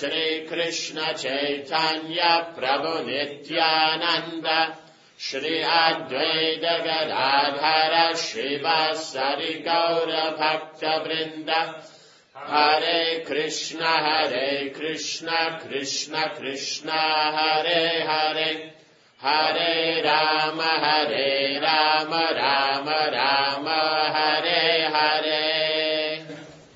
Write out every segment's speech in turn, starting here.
Shri Krishna Chaitanya Prabhu Nityananda Shri Advaita Gadadhara Shivasari Gaura Bhakta Vrinda Hare Krishna Krishna Krishna Hare Hare Hare Rama Rama Rama Hare Hare.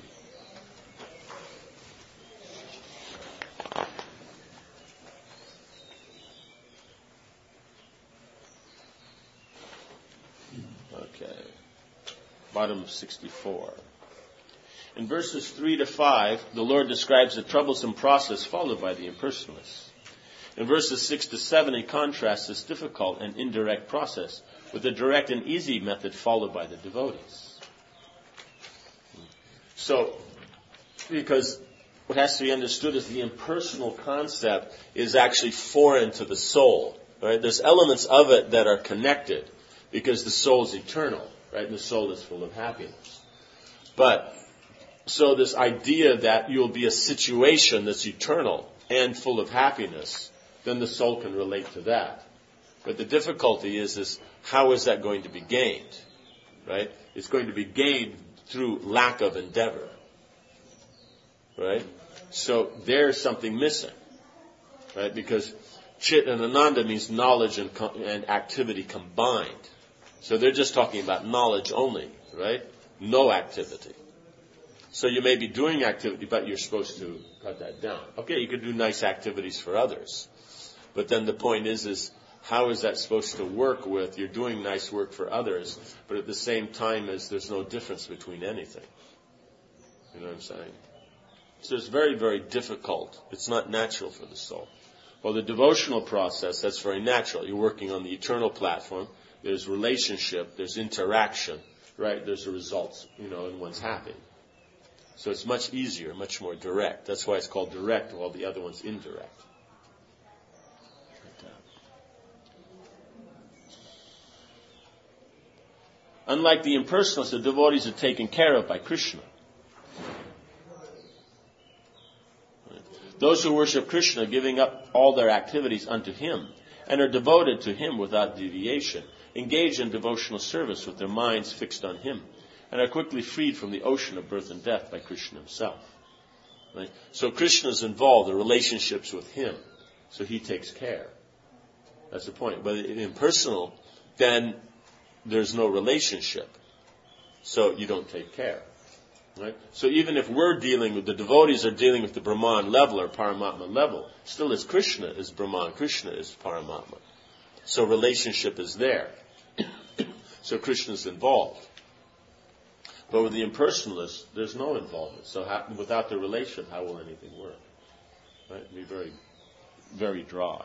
Okay. Bottom of 64. In verses 3 to 5, the Lord describes the troublesome process followed by the impersonalists. In verses 6 to 7, he contrasts this difficult and indirect process with the direct and easy method followed by the devotees. So, because what has to be understood is the impersonal concept is actually foreign to the soul. Right? There's elements of it that are connected because the soul is eternal, right? And the soul is full of happiness. But so this idea that you'll be a situation that's eternal and full of happiness, then the soul can relate to that. But the difficulty is how is that going to be gained? Right? It's going to be gained through lack of endeavor. Right? So there's something missing. Right? Because Chit and Ananda means knowledge and activity combined. So they're just talking about knowledge only, right? No activity. So you may be doing activity, but you're supposed to cut that down. Okay, you could do nice activities for others. But then the point is how is that supposed to work with you're doing nice work for others, but at the same time as there's no difference between anything. You know what I'm saying? So it's very, very difficult. It's not natural for the soul. Well, the devotional process, that's very natural. You're working on the eternal platform. There's relationship. There's interaction. Right? There's the results, and one's happy. So it's much easier, much more direct. That's why it's called direct, while the other one's indirect. Unlike the impersonalists, the devotees are taken care of by Krishna. Those who worship Krishna, giving up all their activities unto Him, and are devoted to Him without deviation, engage in devotional service with their minds fixed on Him, and are quickly freed from the ocean of birth and death by Krishna Himself. Right? So Krishna is involved in relationships with Him, so He takes care. That's the point. But in impersonal, then there's no relationship, so you don't take care. Right? So even if we're dealing with, the devotees are dealing with the Brahman level or Paramatma level, still as Krishna is Brahman, Krishna is Paramatma. So relationship is there. So Krishna is involved. But with the impersonalists, there's no involvement. So without the relation, how will anything work? Right? It'll be very, very dry.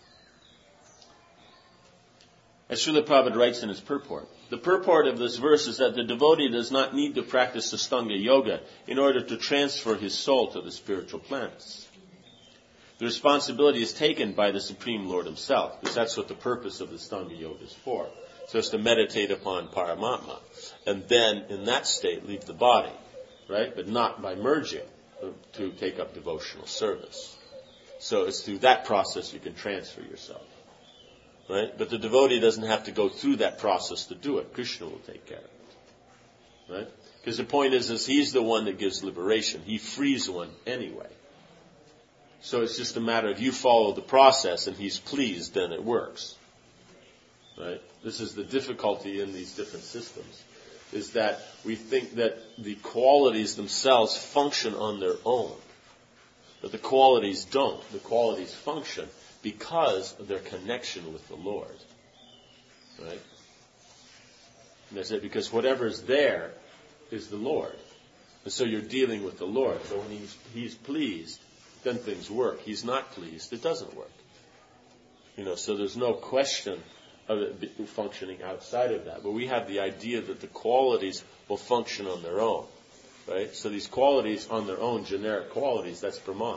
As Srila Prabhupada writes in his purport, the purport of this verse is that the devotee does not need to practice Astanga Yoga in order to transfer his soul to the spiritual planets. The responsibility is taken by the Supreme Lord Himself, because that's what the purpose of the Astanga Yoga is for. So it's to meditate upon Paramatma, and then in that state leave the body, right? But not by merging to take up devotional service. So it's through that process you can transfer yourself. Right? But the devotee doesn't have to go through that process to do it. Krishna will take care of it. Right? Because the point is He's the one that gives liberation. He frees one anyway. So it's just a matter of you follow the process and He's pleased, then it works. Right? This is the difficulty in these different systems, is that we think that the qualities themselves function on their own. But the qualities don't. The qualities function because of their connection with the Lord. Right? And that's it, because whatever's there is the Lord. And so you're dealing with the Lord. So when He's pleased, then things work. He's not pleased, it doesn't work. So there's no question of it functioning outside of that. But we have the idea that the qualities will function on their own. Right? So these qualities on their own, generic qualities, that's Brahman.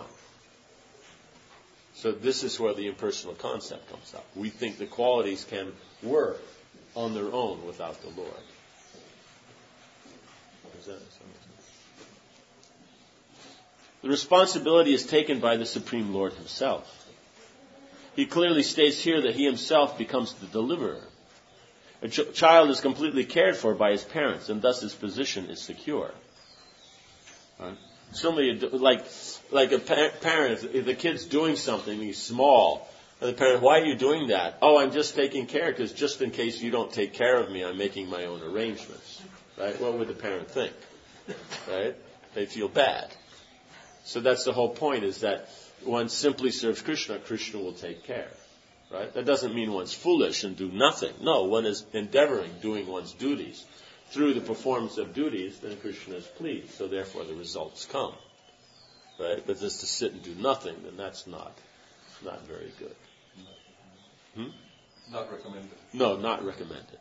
So this is where the impersonal concept comes up. We think the qualities can work on their own without the Lord. Is that something? The responsibility is taken by the Supreme Lord himself. He clearly states here that he himself becomes the deliverer. A child is completely cared for by his parents, and thus his position is secure. Right? Somebody, like a parent, if the kid's doing something, he's small, and the parent, why are you doing that? Oh, I'm just taking care, because just in case you don't take care of me, I'm making my own arrangements. Right? What would the parent think? Right? They feel bad. So that's the whole point, is that one simply serves Krishna, Krishna will take care. Right? That doesn't mean one's foolish and do nothing. No, one is endeavoring, doing one's duties. Through the performance of duties, then Krishna is pleased. So therefore the results come. Right? But just to sit and do nothing, then that's not very good. Not recommended. No, not recommended.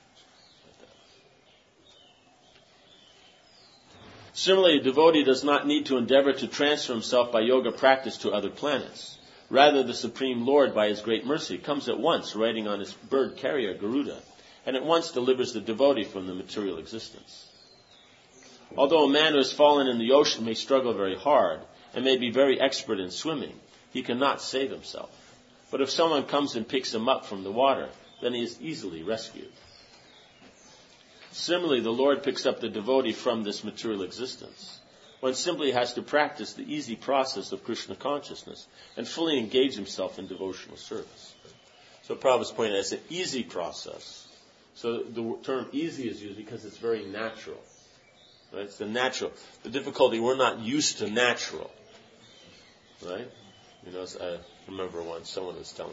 Similarly, a devotee does not need to endeavor to transfer himself by yoga practice to other planets. Rather, the Supreme Lord, by His great mercy, comes at once riding on His bird carrier, Garuda, and at once delivers the devotee from the material existence. Although a man who has fallen in the ocean may struggle very hard and may be very expert in swimming, he cannot save himself. But if someone comes and picks him up from the water, then he is easily rescued. Similarly, the Lord picks up the devotee from this material existence. One simply has to practice the easy process of Krishna consciousness and fully engage himself in devotional service. So Prabhupada's pointing out it's an easy process. So the term easy is used because it's very natural. Right? It's the natural. The difficulty, we're not used to natural. Right? You know, I remember once someone was telling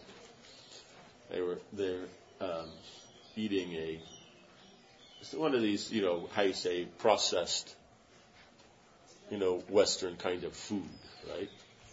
me they're eating one of these, how you say, processed, Western kind of food, right?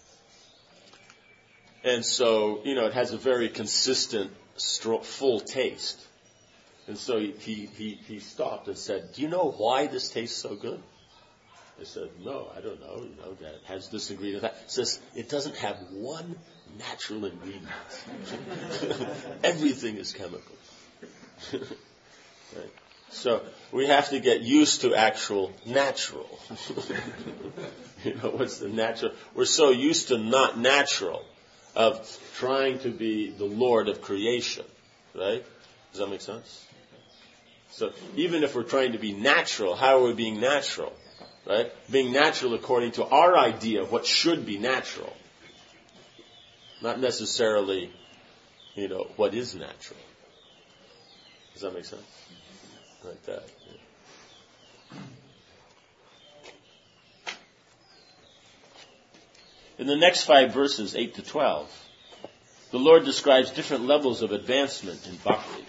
And so, it has a very consistent, full taste. And so he stopped and said, do you know why this tastes so good? I said, no, I don't know. That it has this ingredient. That. It says, it doesn't have one natural ingredient. Everything is chemical. Right? So we have to get used to actual natural. What's the natural? We're so used to not natural, of trying to be the Lord of creation. Right? Does that make sense? So even if we're trying to be natural, how are we being natural? Right? Being natural according to our idea of what should be natural. Not necessarily, what is natural. Does that make sense? Like that. Yeah. In the next 5 verses, 8 to 12, the Lord describes different levels of advancement in bhakti.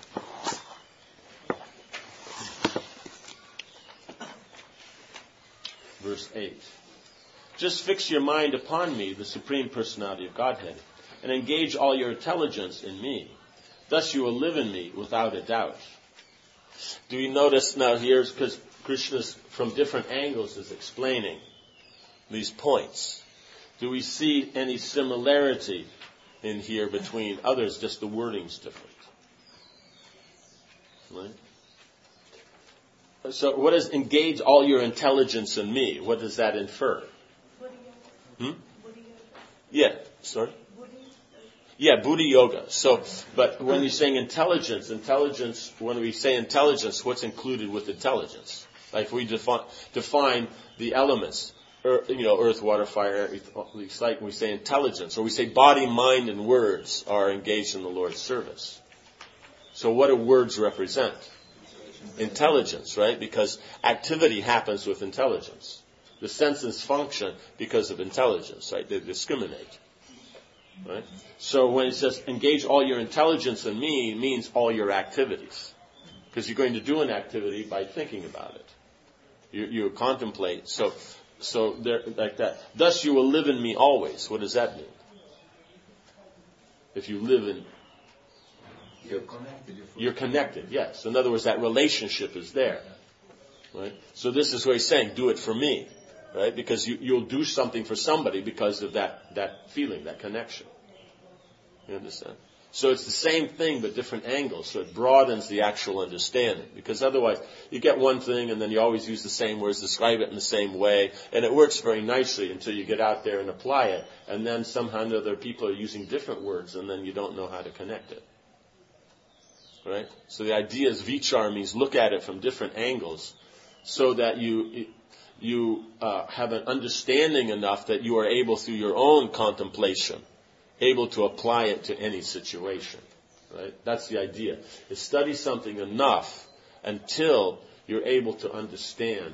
Verse 8. Just fix your mind upon me, the Supreme Personality of Godhead, and engage all your intelligence in me. Thus you will live in me without a doubt. Do you notice now here, because Krishna from different angles is explaining these points. Do we see any similarity in here between others, just the wording's different? Right? So what does engage all your intelligence in me? What does that infer? Yeah, sorry? Yeah, Buddha Yoga. So, but when you're saying intelligence, when we say intelligence, what's included with intelligence? Like we define the elements, earth, water, fire, it's like we say intelligence, or we say body, mind, and words are engaged in the Lord's service. So what do words represent? Intelligence, right? Because activity happens with intelligence. The senses function because of intelligence, right? They discriminate. Right? So when it says engage all your intelligence in me, it means all your activities. Because you're going to do an activity by thinking about it. You contemplate. So there, like that. Thus you will live in me always. What does that mean? If you live in... You're connected, yes. In other words, that relationship is there. Right? So this is what he's saying, do it for me. Right? Because you'll do something for somebody because of that feeling, that connection. You understand? So it's the same thing but different angles. So it broadens the actual understanding. Because otherwise you get one thing and then you always use the same words, describe it in the same way, and it works very nicely until you get out there and apply it. And then somehow other people are using different words and then you don't know how to connect it. Right? So the idea is vichar means look at it from different angles so that you have an understanding enough that you are able through your own contemplation able to apply it to any situation. Right? That's the idea. Is study something enough until you're able to understand,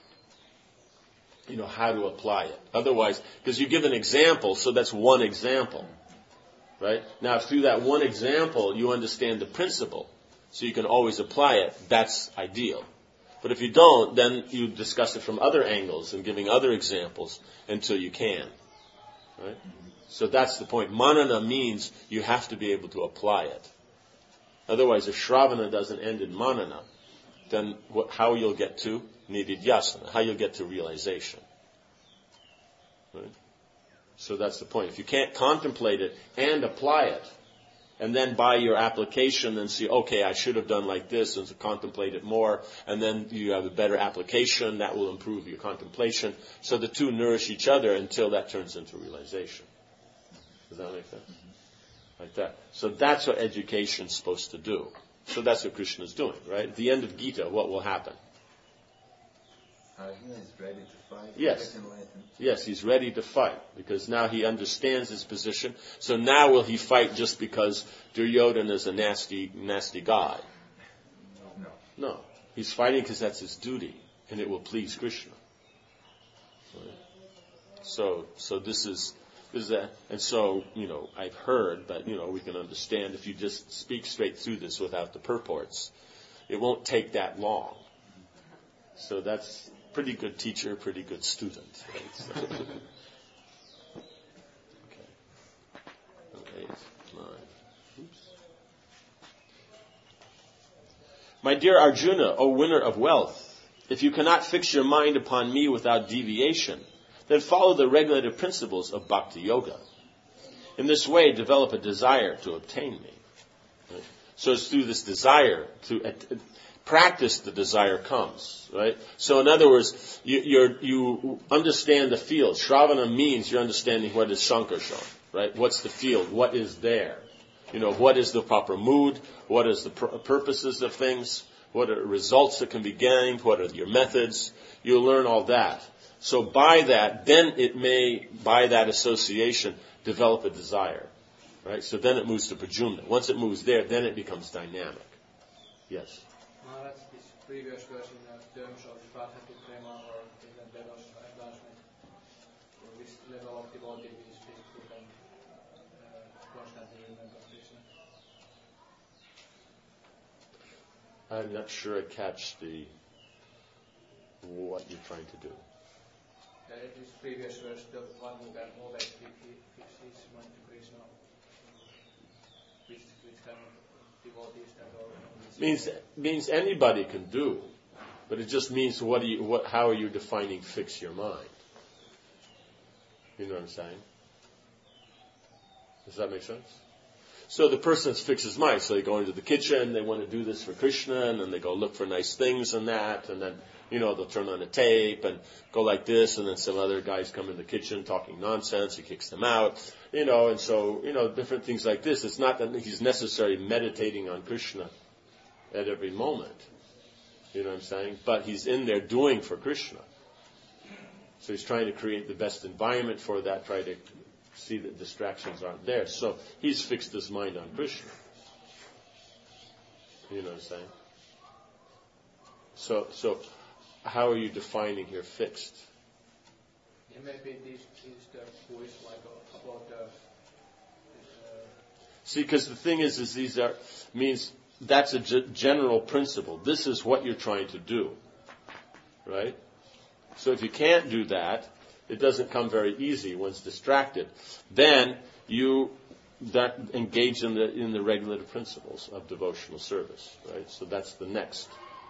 how to apply it. Otherwise, because you give an example, so that's one example. Right? Now, if through that one example you understand the principle, so you can always apply it, that's ideal. But if you don't, then you discuss it from other angles and giving other examples until you can. Right? So that's the point. Manana means you have to be able to apply it. Otherwise, if Shravana doesn't end in Manana, then how you'll get to Nididhyasana, how you'll get to realization. Right? So that's the point. If you can't contemplate it and apply it, and then by your application then see, okay, I should have done like this and to contemplate it more, and then you have a better application, that will improve your contemplation. So the two nourish each other until that turns into realization. Does that make sense? Like that. So that's what education's supposed to do. So that's what Krishna's doing, right? At the end of Gita, what will happen? Arjuna is ready to fight. Yes. Yes, he's ready to fight because now he understands his position. So now will he fight just because Duryodhana is a nasty, nasty guy? No. He's fighting because that's his duty and it will please Krishna. Right? So this is that, and so, I've heard, but, we can understand if you just speak straight through this without the purports, it won't take that long. So that's pretty good teacher, pretty good student. Right? So, okay. 8, 9. Oops. My dear Arjuna, O winner of wealth, if you cannot fix your mind upon me without deviation, then follow the regulative principles of Bhakti Yoga. In this way, develop a desire to obtain me. Right? So it's through this desire to practice the desire comes. Right? So in other words, you understand the field. Shravana means you're understanding what is Sankarshan. Right? What's the field? What is there? What is the proper mood? What is the purposes of things? What are results that can be gained? What are your methods? You learn all that. So by that, then it may, by that association, develop a desire. Right? So then it moves to Prajumna. Once it moves there, then it becomes dynamic. Yes? Maharaj, this previous verse in terms of Radhatu Prema or in the levels of advancement, which level of devotee we speak who can constantly remember Krishna? I'm not sure I catch what you're trying to do. This previous verse, the one who can always fix his mind to Krishna, which kind of devotees that are... Means anybody can do, but it just means how are you defining fix your mind? You know what I'm saying? Does that make sense? So the person fixes his mind. So they go into the kitchen, they want to do this for Krishna, and then they go look for nice things and that, and then they'll turn on a tape and go like this, and then some other guys come in the kitchen talking nonsense. He kicks them out, and so, different things like this. It's not that he's necessarily meditating on Krishna at every moment. You know what I'm saying? But he's in there doing for Krishna. So he's trying to create the best environment for that, try to see that distractions aren't there. So he's fixed his mind on Krishna. You know what I'm saying? So how are you defining here fixed? Yeah, maybe this is the who is like about the... See, because the thing is these are means that's a general principle. This is what you're trying to do, right? So if you can't do that, it doesn't come very easy. One's distracted. Then you engage in the regulative principles of devotional service, right? So that's the next.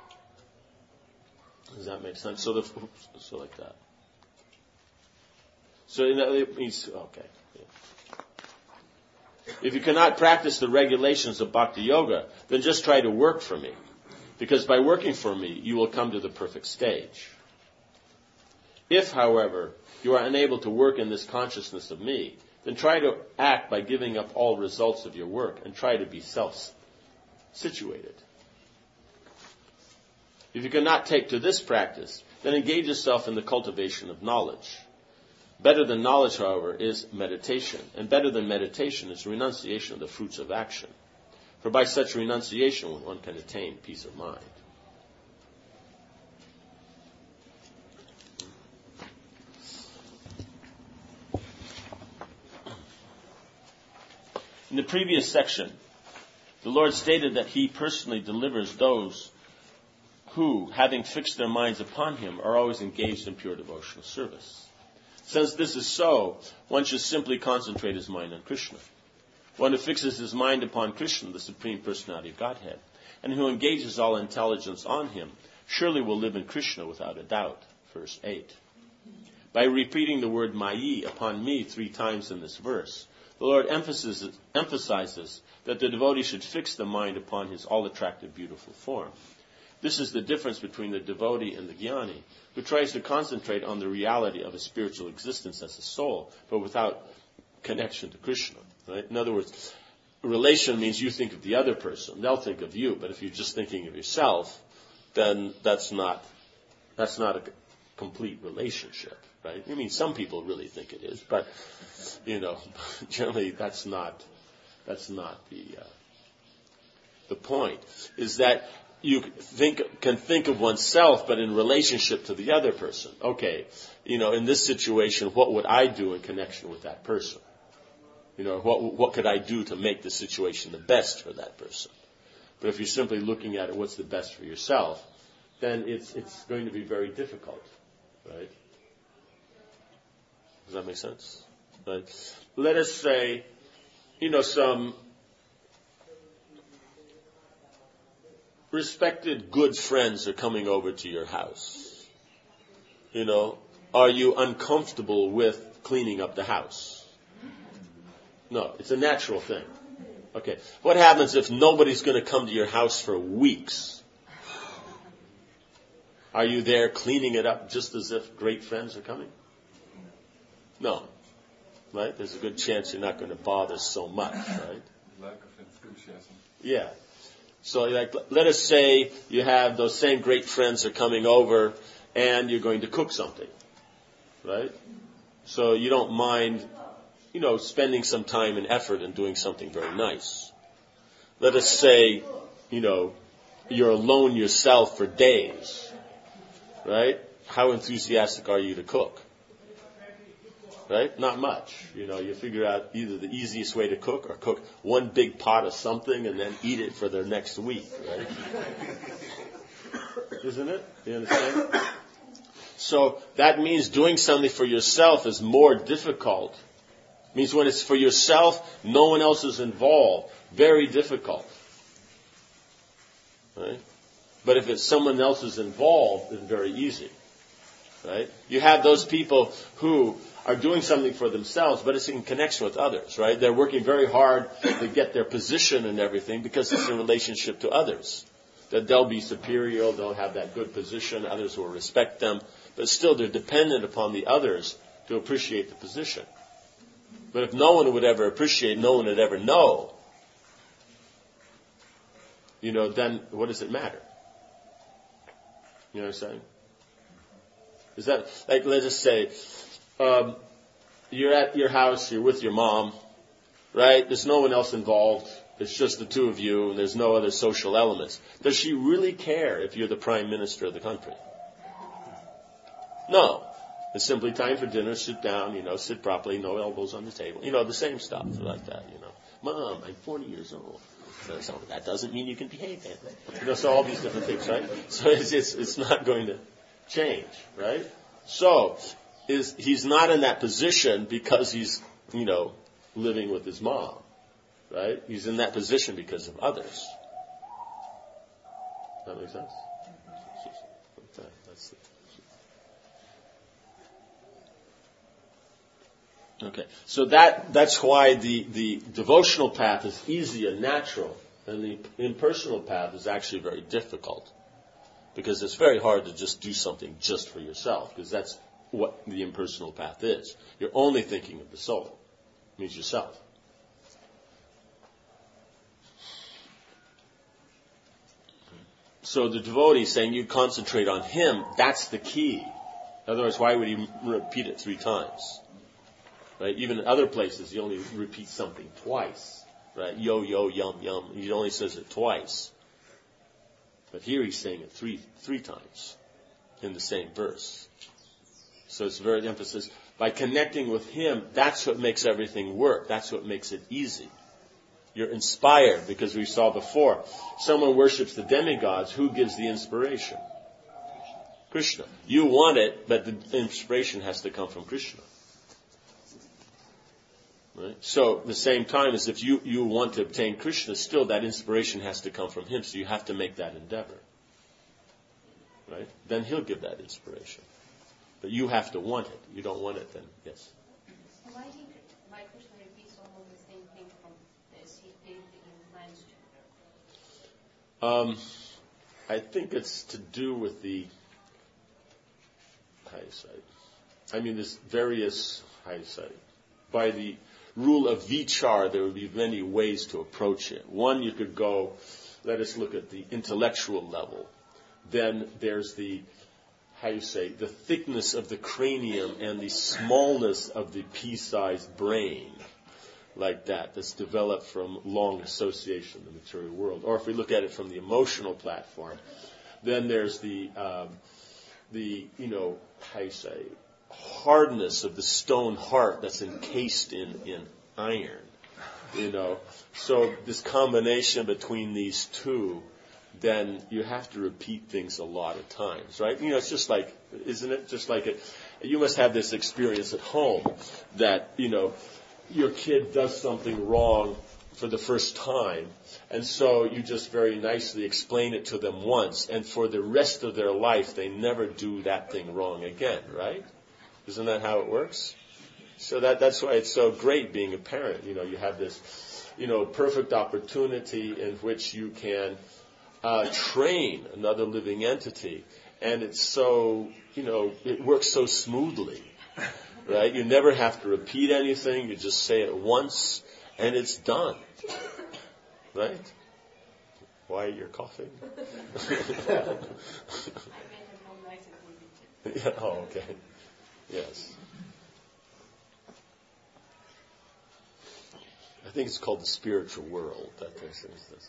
Does that make sense? So like that. So it means okay. Yeah. If you cannot practice the regulations of Bhakti Yoga, then just try to work for me. Because by working for me, you will come to the perfect stage. If, however, you are unable to work in this consciousness of me, then try to act by giving up all results of your work and try to be self-situated. If you cannot take to this practice, then engage yourself in the cultivation of knowledge. Better than knowledge, however, is meditation. And better than meditation is renunciation of the fruits of action. For by such renunciation, one can attain peace of mind. In the previous section, the Lord stated that He personally delivers those who, having fixed their minds upon Him, are always engaged in pure devotional service. Since this is so, one should simply concentrate his mind on Krishna. One who fixes his mind upon Krishna, the Supreme Personality of Godhead, and who engages all intelligence on Him, surely will live in Krishna without a doubt. Verse 8. By repeating the word Mayi upon me 3 times in this verse, the Lord emphasizes that the devotee should fix the mind upon His all-attractive, beautiful form. This is the difference between the devotee and the jnani, who tries to concentrate on the reality of a spiritual existence as a soul, but without connection to Krishna. Right? In other words, relation means you think of the other person, they'll think of you, but if you're just thinking of yourself, then that's not a complete relationship. Right? I mean, some people really think it is, but generally that's not the point. Is that you can think of oneself, but in relationship to the other person. Okay, in this situation, what would I do in connection with that person? What could I do to make the situation the best for that person? But if you're simply looking at it, what's the best for yourself, then it's going to be very difficult, right? Does that make sense? Right? Let us say, some respected good friends are coming over to your house. Are you uncomfortable with cleaning up the house? No, it's a natural thing. Okay. What happens if nobody's going to come to your house for weeks? Are you there cleaning it up just as if great friends are coming? No. Right? There's a good chance you're not going to bother so much, right? Lack of enthusiasm. Yeah. So let us say you have those same great friends are coming over and you're going to cook something, right? So you don't mind, spending some time and effort in doing something very nice. Let us say, you're alone yourself for days, right? How enthusiastic are you to cook? Right? Not much. You figure out either the easiest way to cook or cook one big pot of something and then eat it for the next week, right? Isn't it? You understand? So that means doing something for yourself is more difficult. It means when it's for yourself, no one else is involved. Very difficult. Right? But if it's someone else is involved, it's very easy. Right? You have those people who are doing something for themselves, but it's in connection with others, right? They're working very hard to get their position and everything because it's in relationship to others. That they'll be superior, they'll have that good position, others will respect them, but still they're dependent upon the others to appreciate the position. But if no one would ever appreciate, no one would ever know, then what does it matter? You know what I'm saying? Is that, let's just say, you're at your house, you're with your mom, right? There's no one else involved. It's just the two of you, and there's no other social elements. Does she really care if you're the prime minister of the country? No. It's simply time for dinner, sit down, sit properly, no elbows on the table. The same stuff like that, Mom, I'm 40 years old. So that doesn't mean you can behave that. So all these different things, right? So it's not going to change, right? So, he's not in that position because he's, living with his mom, right? He's in that position because of others. Does that make sense? That's it. Okay, so that's why the devotional path is easy and natural, and the impersonal path is actually very difficult, because it's very hard to just do something just for yourself, because that's what the impersonal path is. You're only thinking of the soul. It means yourself. So the devotee is saying you concentrate on him, that's the key. Otherwise, why would he repeat it 3 times? Right? Even in other places, he only repeats something twice. Right? Yo, yo, yum, yum. He only says it twice. But here he's saying it three times in the same verse. So it's very emphasis. By connecting with him, that's what makes everything work. That's what makes it easy. You're inspired, because we saw before, someone worships the demigods, who gives the inspiration? Krishna. You want it, but the inspiration has to come from Krishna. Right? So, the same time as if you want to obtain Krishna, still that inspiration has to come from him, so you have to make that endeavor. Right? Then he'll give that inspiration. But you have to want it. You don't want it, then yes. Why Krishna repeats almost the same thing from as he did in last chapter? I think it's to do with the hindsight. I mean, there's various hindsight. By the rule of vichar, there would be many ways to approach it. One, you could go, let us look at the intellectual level. Then there's the thickness of the cranium and the smallness of the pea-sized brain, like that's developed from long association in the material world. Or if we look at it from the emotional platform, then there's the hardness of the stone heart that's encased in iron. So this combination between these two, then you have to repeat things a lot of times, right? It's just like, isn't it? Just like you must have this experience at home that, your kid does something wrong for the first time, and so you just very nicely explain it to them once, and for the rest of their life, they never do that thing wrong again, right? Isn't that how it works? So that's why it's so great being a parent. You have this, perfect opportunity in which you can train another living entity, and it's so, it works so smoothly, right? You never have to repeat anything. You just say it once, and it's done, right? Why you're coughing? Yeah, oh, okay. Yes. I think it's called the spiritual world. That's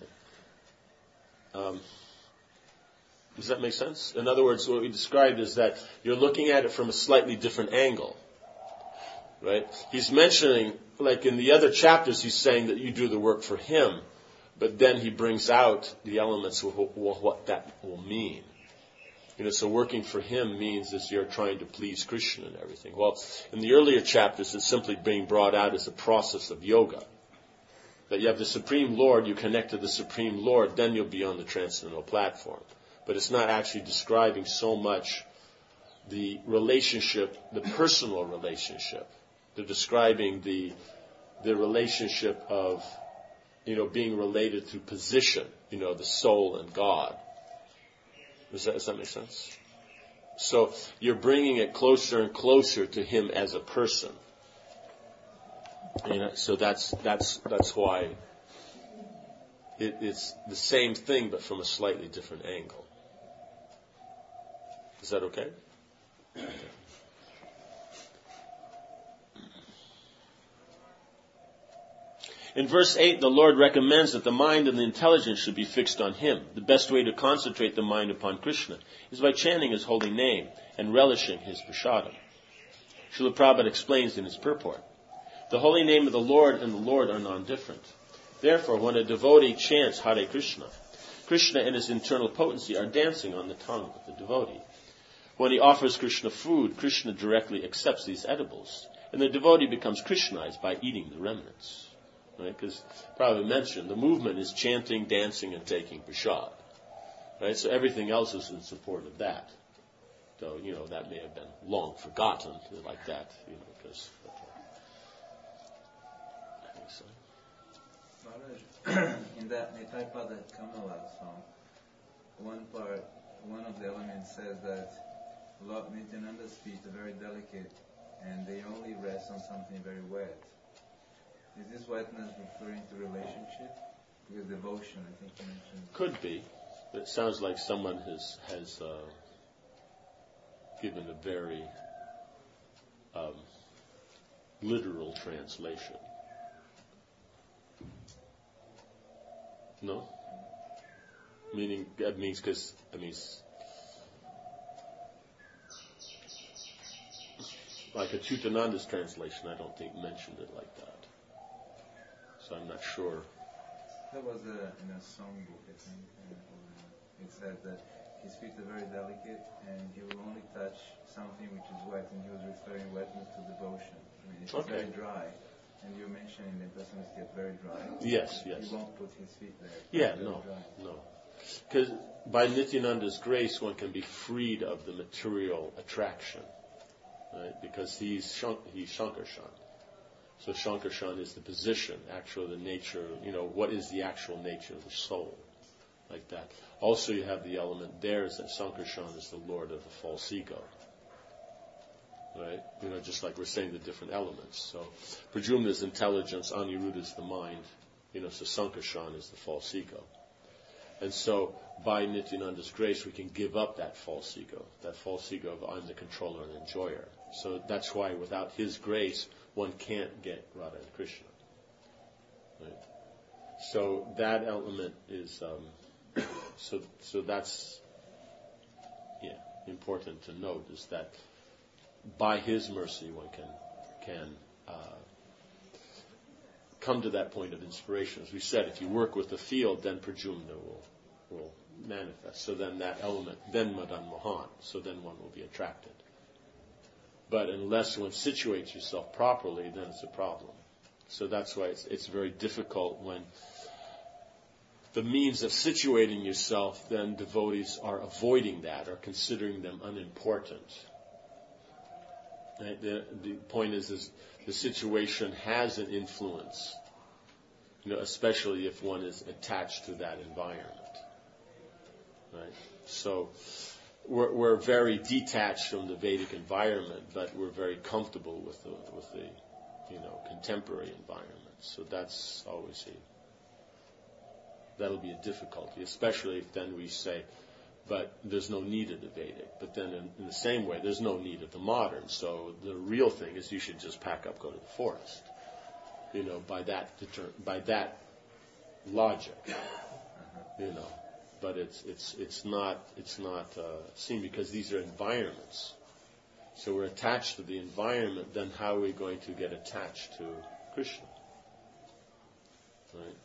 it. Does that make sense? In other words, what we described is that you're looking at it from a slightly different angle. Right? He's mentioning, like in the other chapters, he's saying that you do the work for him, but then he brings out the elements of what that will mean. So working for him means that you're trying to please Krishna and everything. Well, in the earlier chapters, it's simply being brought out as a process of yoga. That you have the Supreme Lord, you connect to the Supreme Lord, then you'll be on the transcendental platform. But it's not actually describing so much the relationship, the personal relationship. They're describing the relationship of, being related through position, the soul and God. Does that make sense? So you're bringing it closer and closer to him as a person. So that's why it's the same thing, but from a slightly different angle. Is that okay? Okay. In verse 8, the Lord recommends that the mind and the intelligence should be fixed on him. The best way to concentrate the mind upon Krishna is by chanting his holy name and relishing his prasadam. Srila Prabhupada explains in his purport, the holy name of the Lord and the Lord are non-different. Therefore, when a devotee chants Hare Krishna, Krishna and his internal potency are dancing on the tongue of the devotee. When he offers Krishna food, Krishna directly accepts these edibles, and the devotee becomes Krishnized by eating the remnants. Right? Because Prabhupada mentioned the movement is chanting, dancing, and taking prasad. Right? So everything else is in support of that. So, that may have been long forgotten like that, because so. Maharaj, in that Nitaipada Kamala song, one of the elements says that Lord Nityananda's feet are very delicate and they only rest on something very wet. Is this wetness referring to relationship? Because devotion, I think you mentioned. Could be. It sounds like someone has given a very literal translation. No? Meaning, that means because, like Achyutananda's translation, I don't think mentioned it like that. So I'm not sure. There was in a songbook, I think, it said that his feet are very delicate and he will only touch something which is wet, and he was referring wetness to devotion. It's very dry, and you mentioned in the Impressionist get very dry. Yes. He won't put his feet there. Yeah, no. Because by Nityananda's grace, one can be freed of the material attraction, right? Because he's Shankarshan. So Shankarshan is the position, actually the nature, what is the actual nature of the soul, like that. Also you have the element there is that Shankarshan is the lord of the false ego, right? Just like we're saying the different elements. So Pradyumna is intelligence, Aniruddha is the mind, so Sankarshan is the false ego. And so by Nityananda's grace, we can give up that false ego of I'm the controller and enjoyer. So that's why without his grace, one can't get Radha and Krishna. Right? So that element is, so that's, important to note, is that by his mercy one can come to that point of inspiration. As we said, if you work with the field, then Pradyumna will manifest. So then that element, then Madan Mohan, so then one will be attracted. But unless one situates yourself properly, then it's a problem. So that's why it's very difficult when the means of situating yourself, then devotees are avoiding that or considering them unimportant. Right? The point is the situation has an influence, especially if one is attached to that environment. Right? So we're very detached from the Vedic environment, but we're very comfortable with the contemporary environment. So that's always that'll be a difficulty, especially if then we say, but there's no need of the Vedic. But then in the same way, there's no need of the modern. So the real thing is you should just pack up, go to the forest. By that logic. But it's not seen because these are environments. So we're attached to the environment. Then how are we going to get attached to Krishna? Right?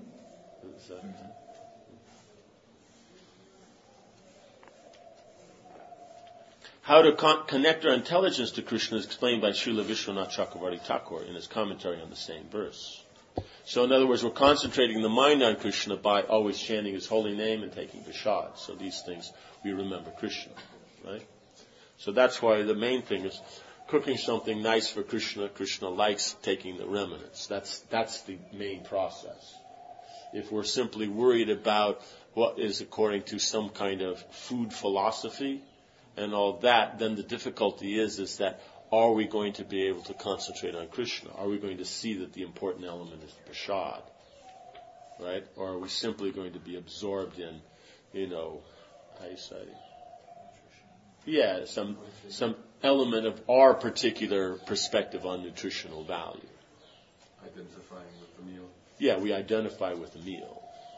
How to connect our intelligence to Krishna is explained by Srila Vishwanath Chakravarti Thakur in his commentary on the same verse. So in other words, we're concentrating the mind on Krishna by always chanting his holy name and taking prasad. So these things, we remember Krishna, right? So that's why the main thing is cooking something nice for Krishna. Krishna likes taking the remnants. That's the main process. If we're simply worried about what is according to some kind of food philosophy and all that, then the difficulty is that are we going to be able to concentrate on Krishna? Are we going to see that the important element is the prasad? Right? Or are we simply going to be absorbed in, how you say? Yeah, some element of our particular perspective on nutritional value. Identifying with the meal. Yeah, we identify with the meal.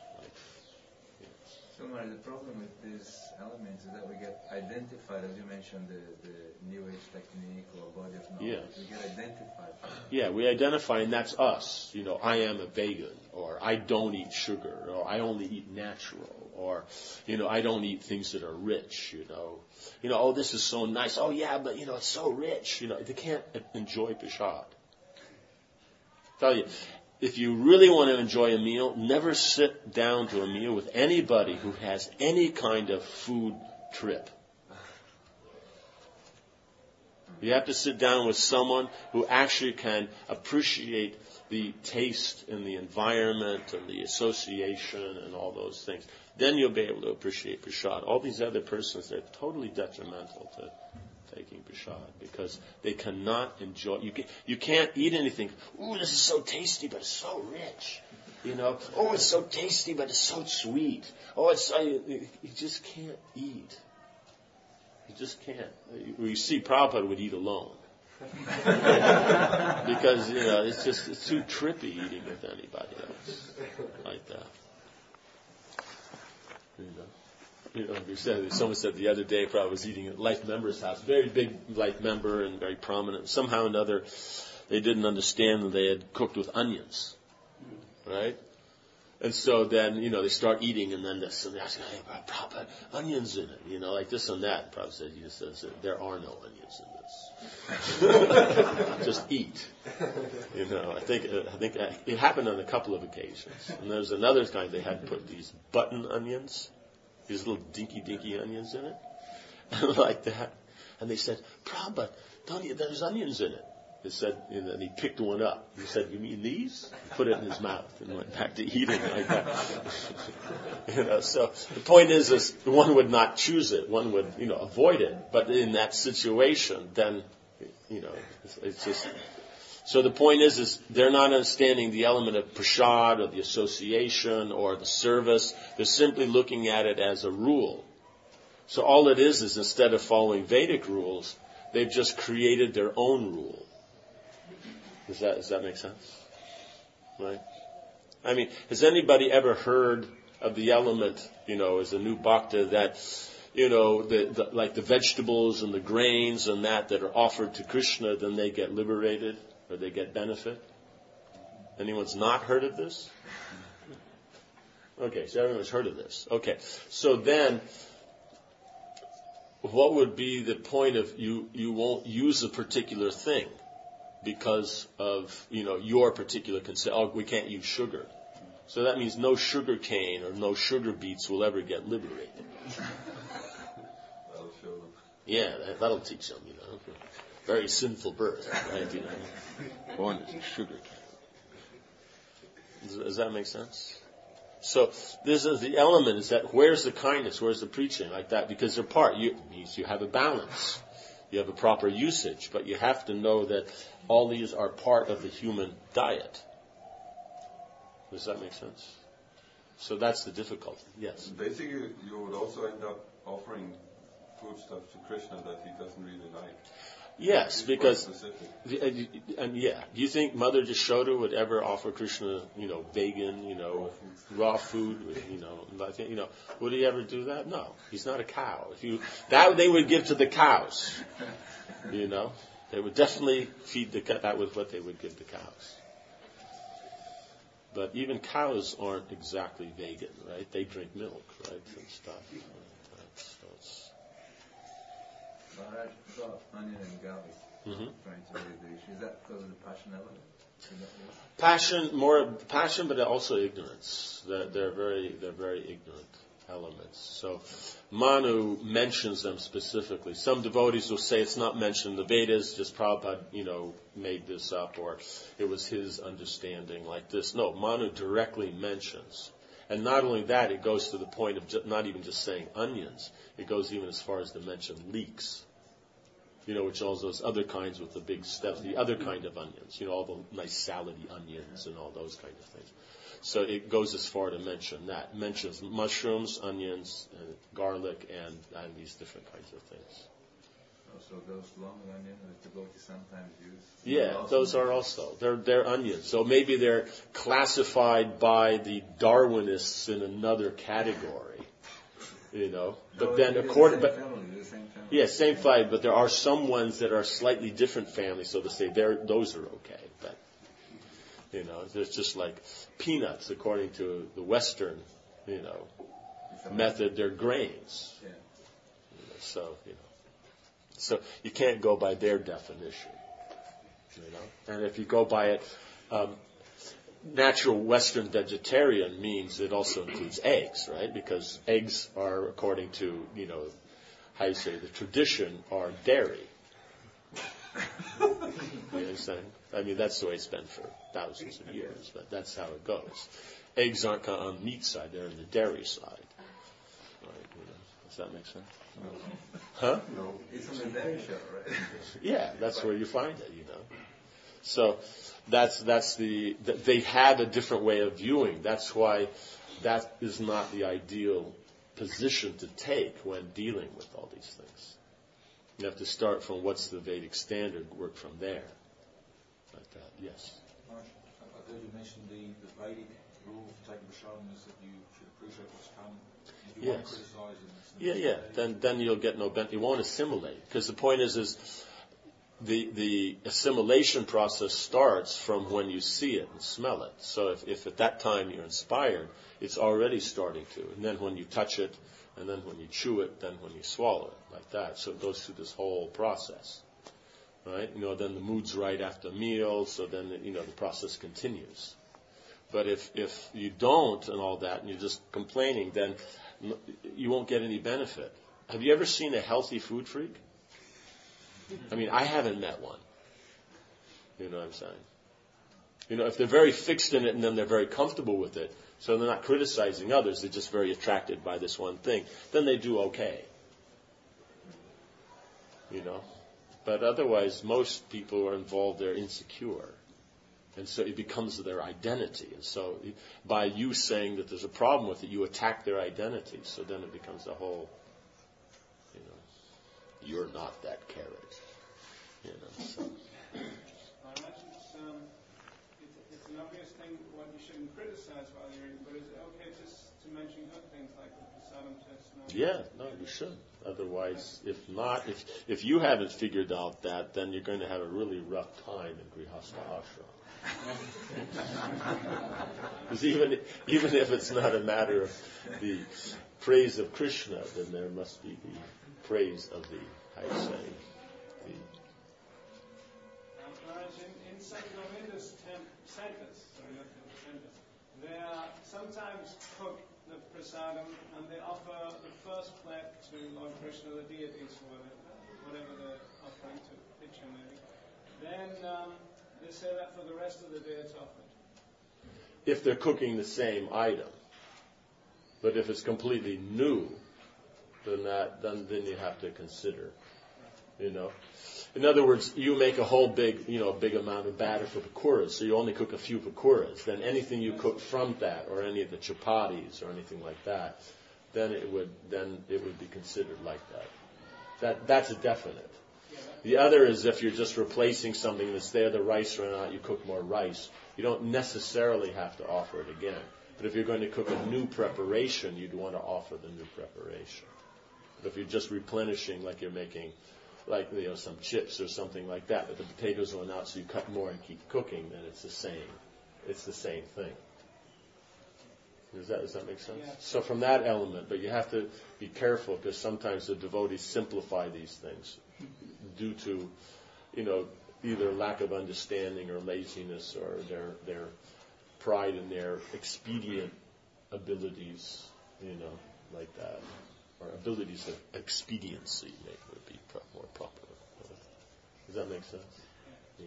So, Mari, the problem with these elements is that we get identified, as you mentioned, the New Age technique or body of knowledge. Yes. We get identified. Yeah, we identify, and that's us. I am a vegan, or I don't eat sugar, or I only eat natural, or, I don't eat things that are rich, oh, this is so nice. Oh, yeah, but, it's so rich. They can't enjoy prasad. Tell you, if you really want to enjoy a meal, never sit down to a meal with anybody who has any kind of food trip. You have to sit down with someone who actually can appreciate the taste and the environment and the association and all those things. Then you'll be able to appreciate prasad. All these other persons, they're totally detrimental to taking prasad because they cannot enjoy. You can't eat anything. Ooh, this is so tasty, but it's so rich. Oh, it's so tasty, but it's so sweet. Oh, you just can't eat. You just can't. You see, Prabhupada would eat alone. Because, it's too trippy eating with anybody else like that. Someone said the other day, Prabhupada was eating at Life Member's house, very big Life Member and very prominent. Somehow or another, they didn't understand that they had cooked with onions. Right? And so then, they start eating and then this and that. Hey, Prabhupada, onions in it, like this and that. And Prabhupada says, there are no onions in this. Just eat. I think it happened on a couple of occasions. And there's another kind they had put these button onions, these little dinky onions in it, like that. And they said, Prabhupada, there's onions in it. He said, and then he picked one up. He said, "You mean these?" He put it in his mouth and went back to eating like that. So the point is one would not choose it. One would, avoid it. But in that situation, then, it's just. So the point is they're not understanding the element of prasad or the association or the service. They're simply looking at it as a rule. So all it is instead of following Vedic rules, they've just created their own rule. Does that make sense? Right? I mean, has anybody ever heard of the element, as a new bhakta that, like the vegetables and the grains and that are offered to Krishna, then they get liberated or they get benefit? Anyone's not heard of this? Okay, so everyone's heard of this. Okay, so then, what would be the point of you won't use a particular thing? Because of, your particular concern. Oh, we can't use sugar. So that means no sugar cane or no sugar beets will ever get liberated. That'll show them. Yeah, that'll teach them, Very sinful birth, right? Born as a sugar cane. Does that make sense? So this is the element is that where's the kindness, where's the preaching like that? Because they're part. You have a balance. You have a proper usage, but you have to know that all these are part of the human diet. Does that make sense? So that's the difficulty. Yes. Basically, you would also end up offering food stuff to Krishna that he doesn't really like. Yes, because do you think Mother Yashoda would ever offer Krishna, vegan, raw food, would he ever do that? No, he's not a cow. That they would give to the cows, they would definitely feed that was what they would give the cows. But even cows aren't exactly vegan, right? They drink milk, right, and stuff. Maharaj, about onion and garlic, trying to raise the issue. Is that because of the passion element? Passion, but also ignorance. They're very ignorant elements. So Manu mentions them specifically. Some devotees will say it's not mentioned in the Vedas, just Prabhupada, made this up, or it was his understanding like this. No, Manu directly mentions. And not only that, it goes to the point of not even just saying onions. It goes even as far as to mention leeks. Which all those other kinds with the big steps, the other kind of onions. All the nice salady onions and all those kind of things. So it goes as far to mention that. It mentions mushrooms, onions, garlic, and these different kinds of things. So those long onions that devotees sometimes use? Yeah, those are also. They're onions. So maybe they're classified by the Darwinists in another category. But then according, same family, but there are some ones that are slightly different families, so to say, those are okay. But there's just like peanuts, according to the Western, method, they're grains. Yeah. So you can't go by their definition. And if you go by it, natural Western vegetarian means it also includes eggs, right? Because eggs are, according to, the tradition, are dairy. You know what I'm saying? I mean, that's the way it's been for thousands of years, but that's how it goes. Eggs aren't on the meat side, they're on the dairy side. Right, you know, does that make sense? No. Huh? No. It's on the dairy show, right? Yeah, that's where you find it, you know. So they had a different way of viewing. That's why that is not the ideal position to take when dealing with all these things. You have to start from what's the Vedic standard, work from there. Like that, yes. I heard you mention the Vedic rule for taking prasadam is that you should appreciate what's come. If you want to criticize it, Then you'll get no benefit. You won't assimilate, because the point is the assimilation process starts from when you see it and smell it. So if at that time you're inspired, it's already starting to. And then when you touch it, and then when you chew it, then when you swallow it, like that. So it goes through this whole process, right? You know, then the mood's right after a meal, so then, you know, the process continues. But if you don't and all that, and you're just complaining, then you won't get any benefit. Have you ever seen a healthy food freak? I mean, I haven't met one. You know what I'm saying? You know, if they're very fixed in it and then they're very comfortable with it, so they're not criticizing others, they're just very attracted by this one thing, then they do okay. You know? But otherwise, most people who are involved, they're insecure. And so it becomes their identity. And so by you saying that there's a problem with it, you attack their identity. So then it becomes a whole, you know, you're not that carrot. You know, so. I imagine it's an obvious thing what you shouldn't criticize while you're eating, but is it okay just to mention good things like the prasadam test? Yeah, no, you should. Otherwise, if you haven't figured out that, then you're going to have a really rough time in Grihastha ashram. Because even if it's not a matter of the praise of Krishna, then there must be the praise of the, how you say, in some Govinda's centers, they sometimes cook the prasadam and they offer the first plate to Lord Krishna, the deities, or whatever they're offering to Pitcha maybe. Then they say that for the rest of the day it's offered. If they're cooking the same item. But if it's completely new, then you have to consider, you know. In other words, you make a whole big amount of batter for pakoras, so you only cook a few pakoras. Then anything you cook from that, or any of the chapatis or anything like that, then it would be considered like that. That's a definite. The other is if you're just replacing something that's there, the rice ran out, you cook more rice. You don't necessarily have to offer it again. But if you're going to cook a new preparation, you'd want to offer the new preparation. But if you're just replenishing, like you're making, like, you know, some chips or something like that, but the potatoes went out, so you cut more and keep cooking, then it's the same. It's the same thing. Does that make sense? Yeah. So from that element, but you have to be careful because sometimes the devotees simplify these things due to, you know, either lack of understanding or laziness or their pride in their expedient abilities, you know, like that. Or abilities of expediency would be more proper. Does that make sense? Yeah.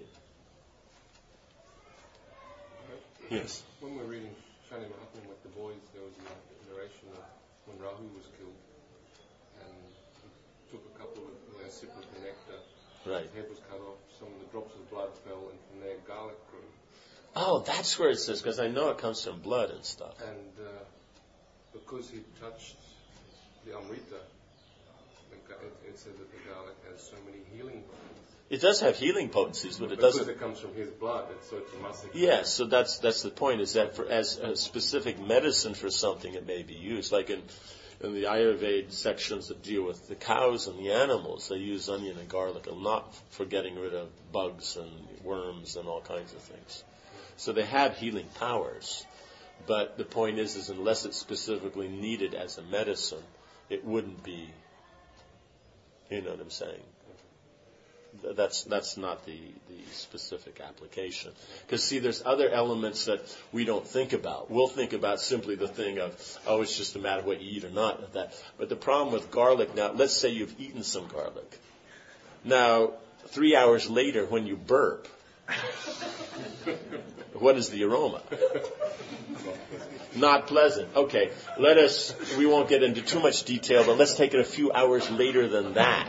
Yes. When we're reading Shani Mahatma with the boys, there was a narration of when Rahu was killed and he took a couple of sip of the nectar. Right. His head was cut off, some of the drops of blood fell, and from there garlic grew. Oh, that's where it says, because I know it comes from blood and stuff. And because he touched the Amrita, it says that the garlic has so many healing potencies. It does have healing potencies, but it because doesn't. Because it comes from his blood, so it's a must. Yes, so that's the point. Is that as a specific medicine for something, it may be used. Like in the Ayurveda sections that deal with the cows and the animals, they use onion and garlic a lot for getting rid of bugs and worms and all kinds of things. So they have healing powers. But the point is unless it's specifically needed as a medicine, it wouldn't be, you know what I'm saying? That's not the specific application. Because see, there's other elements that we don't think about. We'll think about simply the thing of, oh, it's just a matter of what you eat or not. But the problem with garlic now, let's say you've eaten some garlic. Now, 3 hours later when you burp, what is the aroma? Not pleasant. Okay, we won't get into too much detail, but let's take it a few hours later than that.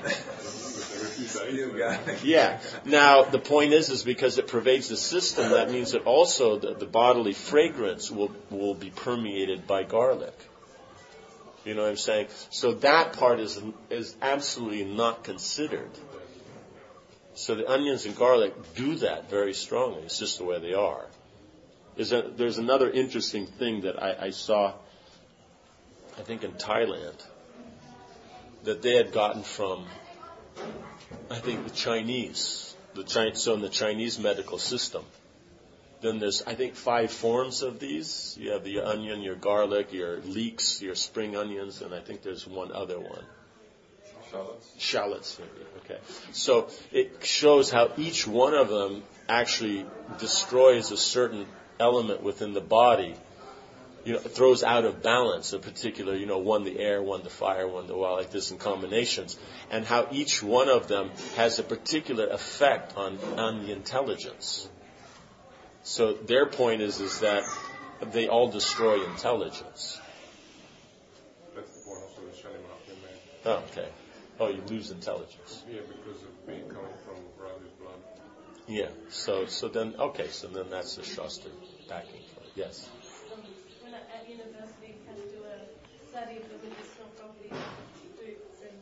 Yeah. Now, the point is because it pervades the system, that means that also the bodily fragrance will be permeated by garlic. You know what I'm saying? So that part is absolutely not considered. So the onions and garlic do that very strongly. It's just the way they are. There's another interesting thing that I saw, I think in Thailand, that they had gotten from, I think, the Chinese. So in the Chinese medical system, then there's, I think, 5 forms of these. You have your onion, your garlic, your leeks, your spring onions, and I think there's one other one. Shallots. Okay. So it shows how each one of them actually destroys a certain element within the body. It throws out of balance a particular, one the air, one the fire, one the water, like this in combinations. And how each one of them has a particular effect on the intelligence. So their point is that they all destroy intelligence. That's the point also with Shalimar, man. Oh, okay. Oh, you lose intelligence. Yeah, because of being coming from Rahu's blood. Yeah. So then that's the Shastra backing for it. Yes. When at university, we kind of do a study of the medicinal properties of foods, and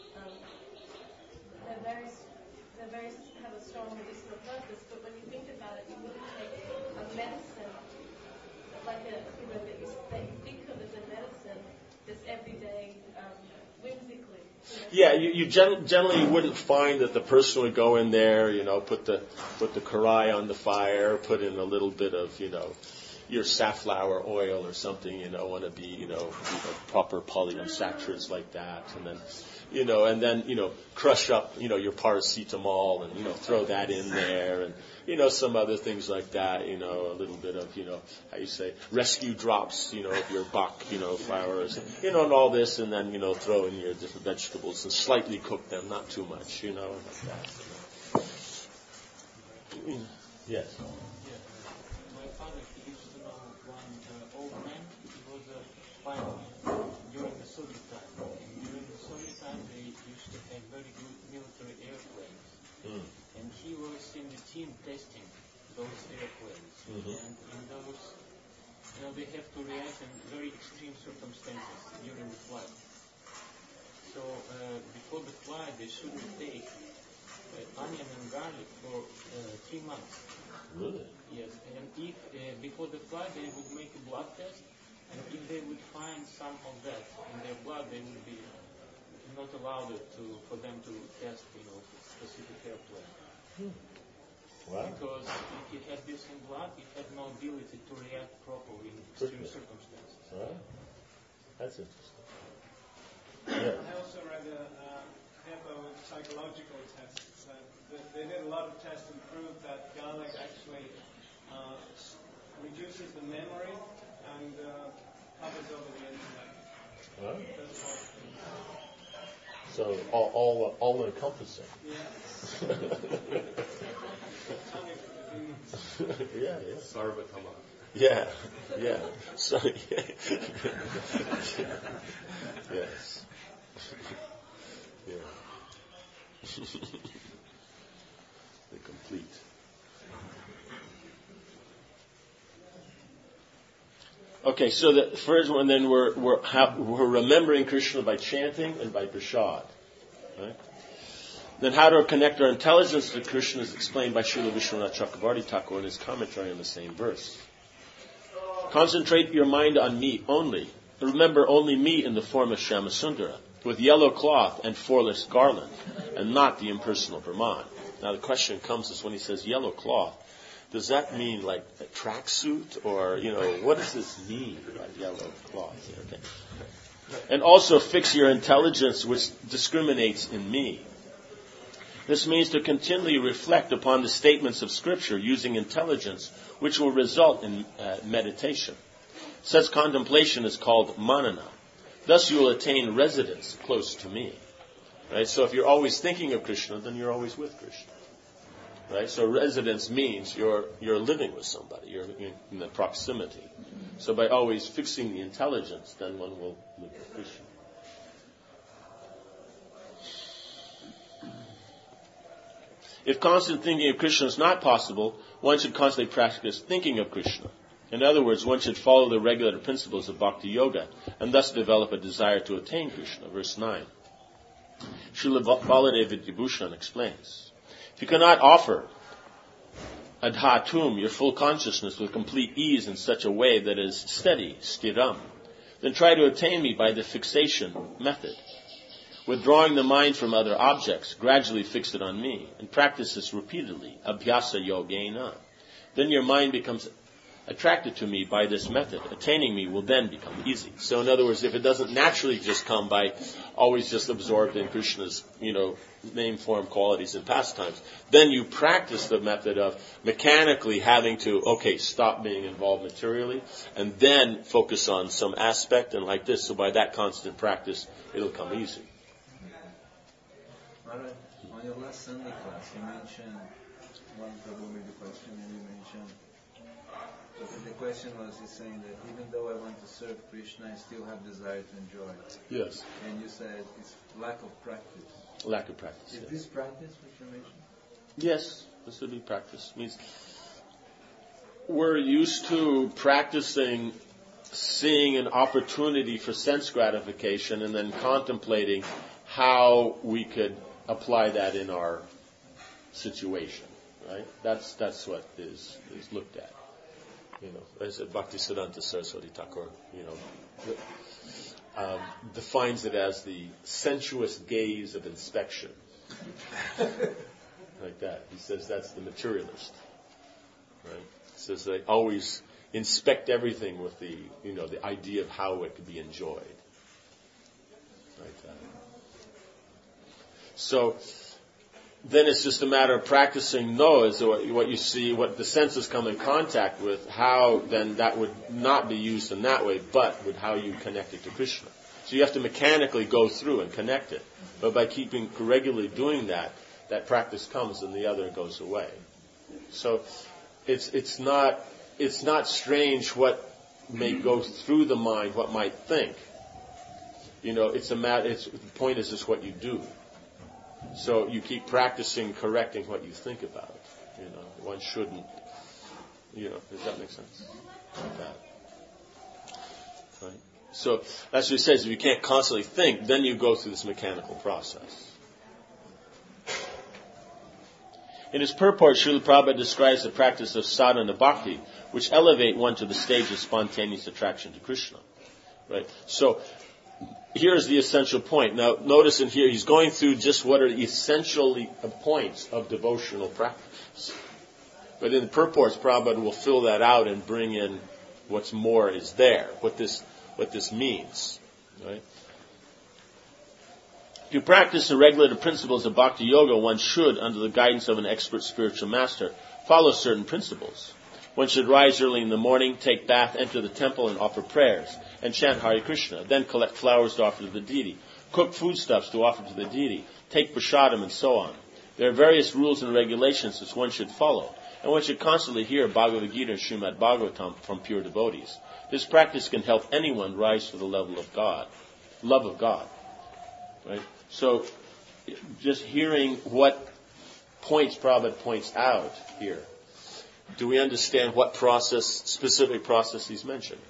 they have a strong medicinal purpose. But when you think about it, you wouldn't take a medicine like that you think of as a medicine just every day whimsically. Yeah, you generally wouldn't find that the person would go in there, put the karai on the fire, put in a little bit of, your safflower oil or something, want to be, proper polyunsaturates like that, and then, crush up, your paracetamol and, throw that in there and, some other things like that, a little bit of, rescue drops, of your Bach, flowers, and all this, and then, throw in your different vegetables and slightly cook them, not too much, and like that. Yes. My father, he used to know one old man, he was a pilot during the Soviet time. And during the Soviet time, they used to have very good military airplanes. And he was in the team testing those airplanes. And in those, they have to react in very extreme circumstances during the flight. So before the flight, they shouldn't take onion and garlic for 3 months. Really? Yes. And if before the flight, they would make a blood test, and if they would find some of that in their blood, they would be not allowed for them to test, specific airplane. Wow. Because if you had this in blood, you had no ability to react properly in extreme circumstances. Wow. That's interesting. Yeah. I also read a paper with psychological tests. They did a lot of tests and proved that garlic actually reduces the memory and covers over the intellect. Wow. So all encompassing. Yeah. Yeah. Sarvatama. Yeah. So, yes. Yeah. The complete. Okay, so the first one, then we're remembering Krishna by chanting and by prasad. Right? Then how to connect our intelligence to Krishna is explained by Srila Vishwanath Chakravarti Thakur in his commentary on the same verse. Concentrate your mind on me only. Remember only me in the form of Shyamasundara, with yellow cloth and 4-leaf garland, and not the impersonal Brahman. Now the question comes is when he says yellow cloth, does that mean like a tracksuit, or, what does this mean by yellow cloth? Okay. And also fix your intelligence which discriminates in me. This means to continually reflect upon the statements of Scripture using intelligence, which will result in meditation. Such contemplation is called manana. Thus you will attain residence close to me. Right? So if you're always thinking of Krishna, then you're always with Krishna. Right? So residence means you're living with somebody. You're in the proximity. So by always fixing the intelligence, then one will live with Krishna. If constant thinking of Krishna is not possible, one should constantly practice thinking of Krishna. In other words, one should follow the regular principles of Bhakti Yoga and thus develop a desire to attain Krishna. Verse 9. Srila Baladeva Vidyabhushan explains, if you cannot offer adhatum, your full consciousness, with complete ease in such a way that is steady, stiram, then try to attain me by the fixation method. Withdrawing the mind from other objects, gradually fix it on me, and practice this repeatedly, abhyasa yogena. Then your mind becomes attracted to me by this method. Attaining me will then become easy. So in other words, if it doesn't naturally just come by always just absorbed in Krishna's, name, form, qualities, and pastimes, then you practice the method of mechanically having to, stop being involved materially, and then focus on some aspect, and like this. So by that constant practice, it'll come easy. Alright, on your last Sunday class, you mentioned one problem with the question, and you mentioned the question was, he's saying that even though I want to serve Krishna, I still have desire to enjoy. Yes. And you said it's lack of practice. Lack of practice. Is this practice which you mentioned? Yes, this would be practice. It means we're used to practicing seeing an opportunity for sense gratification and then contemplating how we could apply that in our situation. Right? That's what is looked at. As Bhaktisiddhanta Saraswati Thakur, defines it as the sensuous gaze of inspection. Like that. He says that's the materialist. Right? He says they always inspect everything with the idea of how it could be enjoyed. Like that. So, then it's just a matter of practicing those, what you see, what the senses come in contact with, how then that would not be used in that way, but with how you connect it to Krishna. So you have to mechanically go through and connect it. But by keeping regularly doing that practice comes and the other goes away. So it's not strange what may go through the mind, what might think. The point is just what you do. So you keep practicing correcting what you think about. One shouldn't. Does that make sense? Like that. Right? So that's what he says. If you can't constantly think, then you go through this mechanical process. In his purport, Srila Prabhupada describes the practice of sadhana bhakti, which elevate one to the stage of spontaneous attraction to Krishna. Right? So here's the essential point. Now, notice in here, he's going through just what are essentially points of devotional practice. But in the purports, Prabhupada will fill that out and bring in what's more is there, what this means. Right? To practice the regulated principles of Bhakti Yoga, one should, under the guidance of an expert spiritual master, follow certain principles. One should rise early in the morning, take bath, enter the temple and offer prayers, and chant Hare Krishna, then collect flowers to offer to the deity, cook foodstuffs to offer to the deity, take prasadam, and so on. There are various rules and regulations which one should follow, and one should constantly hear Bhagavad Gita and Srimad Bhagavatam from pure devotees. This practice can help anyone rise to the level of God, love of God. Right? So, just hearing what points Prabhupada points out here, do we understand what specific process he's mentioned?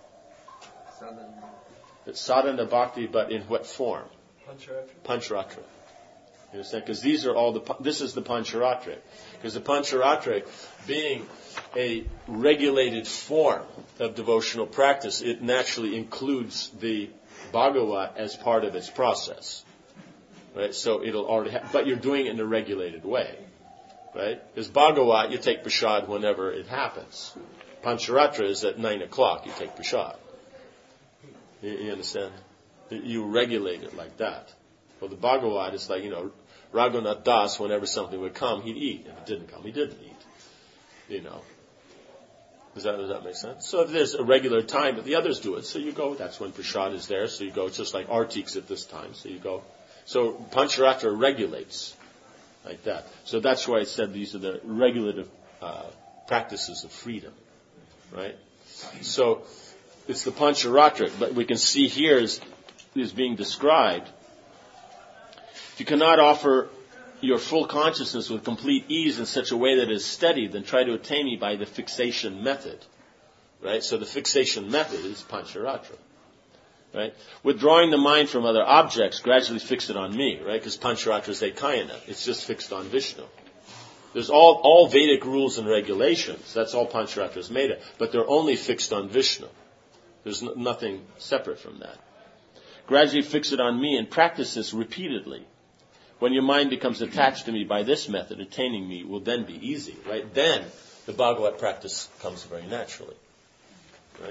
It's sadhana bhakti, but in what form? Pancharatra. You understand? Because these are all this is the Pancharatra. Because the Pancharatra, being a regulated form of devotional practice, it naturally includes the Bhagavat as part of its process. Right? So it'll already but you're doing it in a regulated way. Right? Because Bhagavat, you take prasad whenever it happens. Pancharatra is at 9 o'clock, you take prasad. You understand? You regulate it like that. Well, the Bhagavat is like, Raghunath Das, whenever something would come, he'd eat. If it didn't come, he didn't eat. Does that make sense? So if there's a regular time that the others do it, so you go, that's when prasad is there, so you go, it's just like Artiks at this time, so you go. So Pancharatra regulates like that. So that's why I said these are the regulative practices of freedom, right? So it's the Pancharatra, but we can see here is being described. If you cannot offer your full consciousness with complete ease in such a way that it is steady, then try to attain me by the fixation method, right? So the fixation method is Pancharatra. Right? Withdrawing the mind from other objects, gradually fix it on me, right? Because Pancharatra is Ekayana. It's just fixed on Vishnu. There's all Vedic rules and regulations. That's all Pancharatra is made of. But they're only fixed on Vishnu. There's nothing separate from that. Gradually fix it on me and practice this repeatedly. When your mind becomes attached to me by this method, attaining me will then be easy, right? Then the Bhagavat practice comes very naturally, right?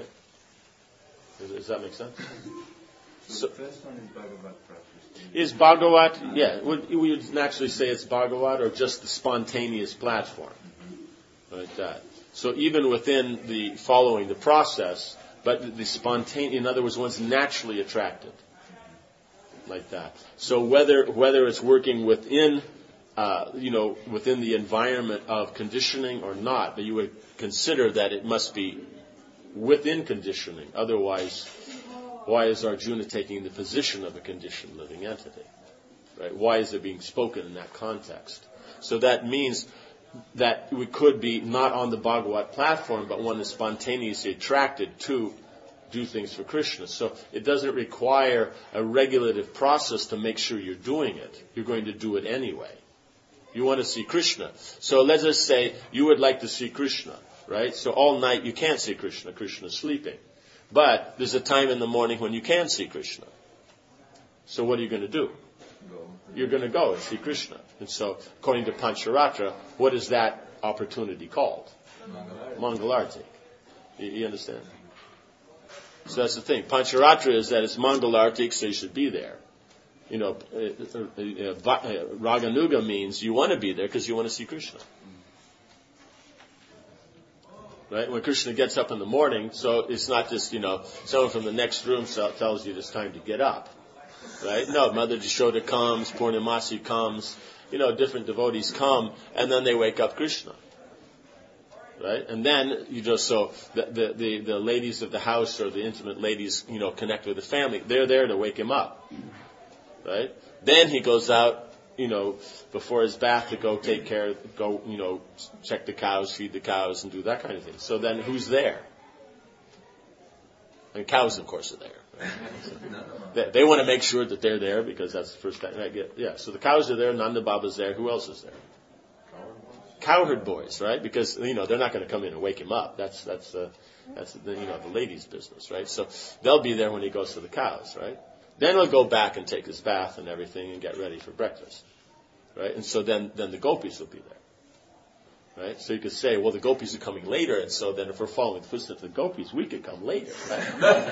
Does that make sense? So the first one is Bhagavat practice. Is Bhagavat, yeah, we would naturally say it's Bhagavat or just the spontaneous platform. Like that. So even within the following the process, but the spontaneous, in other words, one's naturally attracted. Like that. So whether it's working within, within the environment of conditioning or not, but you would consider that it must be within conditioning. Otherwise, why is Arjuna taking the position of a conditioned living entity? Right? Why is it being spoken in that context? So that means that we could be not on the Bhagavat platform, but one is spontaneously attracted to do things for Krishna. So it doesn't require a regulative process to make sure you're doing it. You're going to do it anyway. You want to see Krishna. So let's just say you would like to see Krishna. Right? So all night you can't see Krishna. Krishna's sleeping. But there's a time in the morning when you can see Krishna. So what are you going to do? You're going to go and see Krishna. And so, according to Pancharatra, what is that opportunity called? Mangalarti. You understand? So that's the thing. Pancharatra is that it's Mangalartik, so you should be there. Raganuga means you want to be there because you want to see Krishna. Right? When Krishna gets up in the morning, so it's not just, someone from the next room tells you it's time to get up. Right? No, Mother Jashoda comes, Purnamasi comes, different devotees come, and then they wake up Krishna. Right? And then, so the ladies of the house or the intimate ladies, connect with the family. They're there to wake him up. Right? Then he goes out, before his bath to go check the cows, feed the cows, and do that kind of thing. So then who's there? And cows, of course, are there. Right? They want to make sure that they're there because that's the first time. Yeah, so the cows are there, Nanda Baba's there. Who else is there? Cowherd boys, right? Because, they're not going to come in and wake him up. That's the ladies' business, right? So they'll be there when he goes to the cows, right? Then he'll go back and take his bath and everything and get ready for breakfast. Right? And so then the gopis will be there. Right? So you could say, well, the gopis are coming later, and so then if we're following the footsteps of the gopis, we could come later. Right?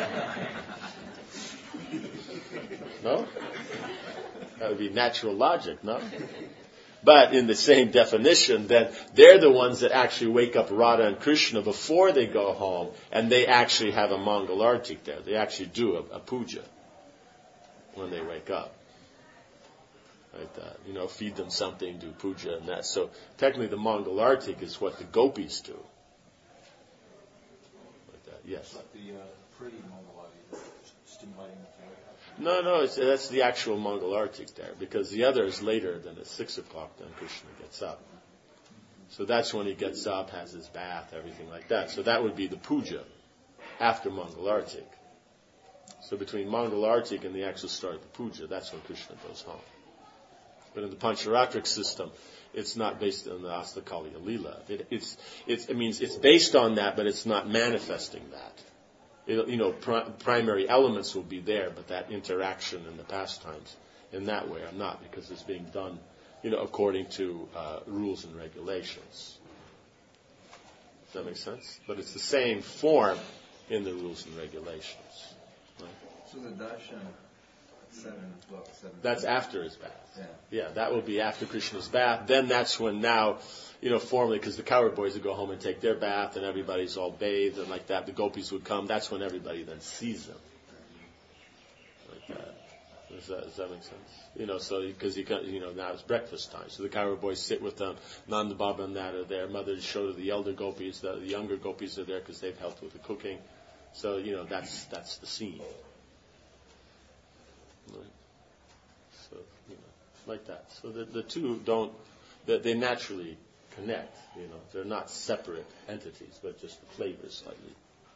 No? That would be natural logic, no? But in the same definition, then they're the ones that actually wake up Radha and Krishna before they go home, and they actually have a Mangalartik there. They actually do a puja when they wake up. Like that. Feed them something, do puja and that. So technically the Mangalartik is what the gopis do. Like that. Yes? Like the pre-Mangalartik, stimulating the No, that's the actual Mangalartik there, because the other is later than at 6 o'clock, then Krishna gets up. So that's when he gets up, has his bath, everything like that. So that would be the puja after Mangalartik. So between Mangalartik and the actual start of the puja, that's when Krishna goes home. But in the Pancharatric system, it's not based on the Astakaliya Leela. It's based on that, but it's not manifesting that. Primary elements will be there, but that interaction in the pastimes in that way are not, because it's being done, according to rules and regulations. Does that make sense? But it's the same form in the rules and regulations. Right? So the darshan, 7 o'clock, 7. That's after his bath. Yeah, that will be after Krishna's bath. Then that's when now, formally, because the cowherd boys would go home and take their bath, and everybody's all bathed and like that. The gopis would come. That's when everybody then sees them. Like that. Does that make sense? So because now it's breakfast time, so the Kaura boys sit with them. Nanda Baba and that are there. Mother showed the elder gopis. The younger gopis are there because they've helped with the cooking. So that's the scene. Right. So like that. So the two they naturally connect. They're not separate entities, but just the flavors slightly.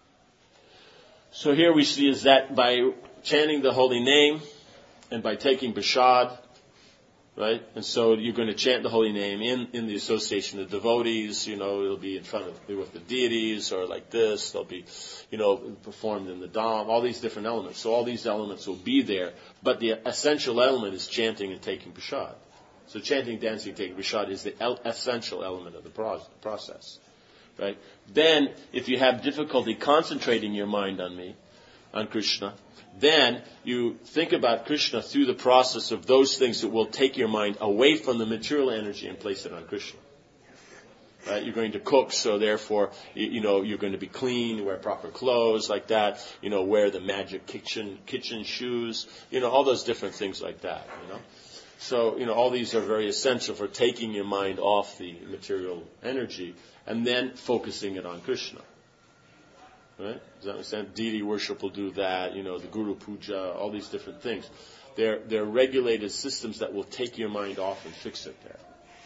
So here we see is that by chanting the holy name and by taking prasad, right? And so you're going to chant the holy name in the association of devotees. It'll be in front of with the deities or like this. They'll be, performed in the dham. All these different elements. So all these elements will be there, but the essential element is chanting and taking prasad. So chanting, dancing, taking prasad is the essential element of the process. Right? Then, if you have difficulty concentrating your mind on Krishna, then you think about Krishna through the process of those things that will take your mind away from the material energy and place it on Krishna. Right? You're going to cook, so therefore, you're going to be clean, wear proper clothes like that, wear the magic kitchen shoes, all those different things like that, So, all these are very essential for taking your mind off the material energy and then focusing it on Krishna. Right? Does that make sense? Deity worship will do that, the Guru Puja, all these different things. They're regulated systems that will take your mind off and fix it there.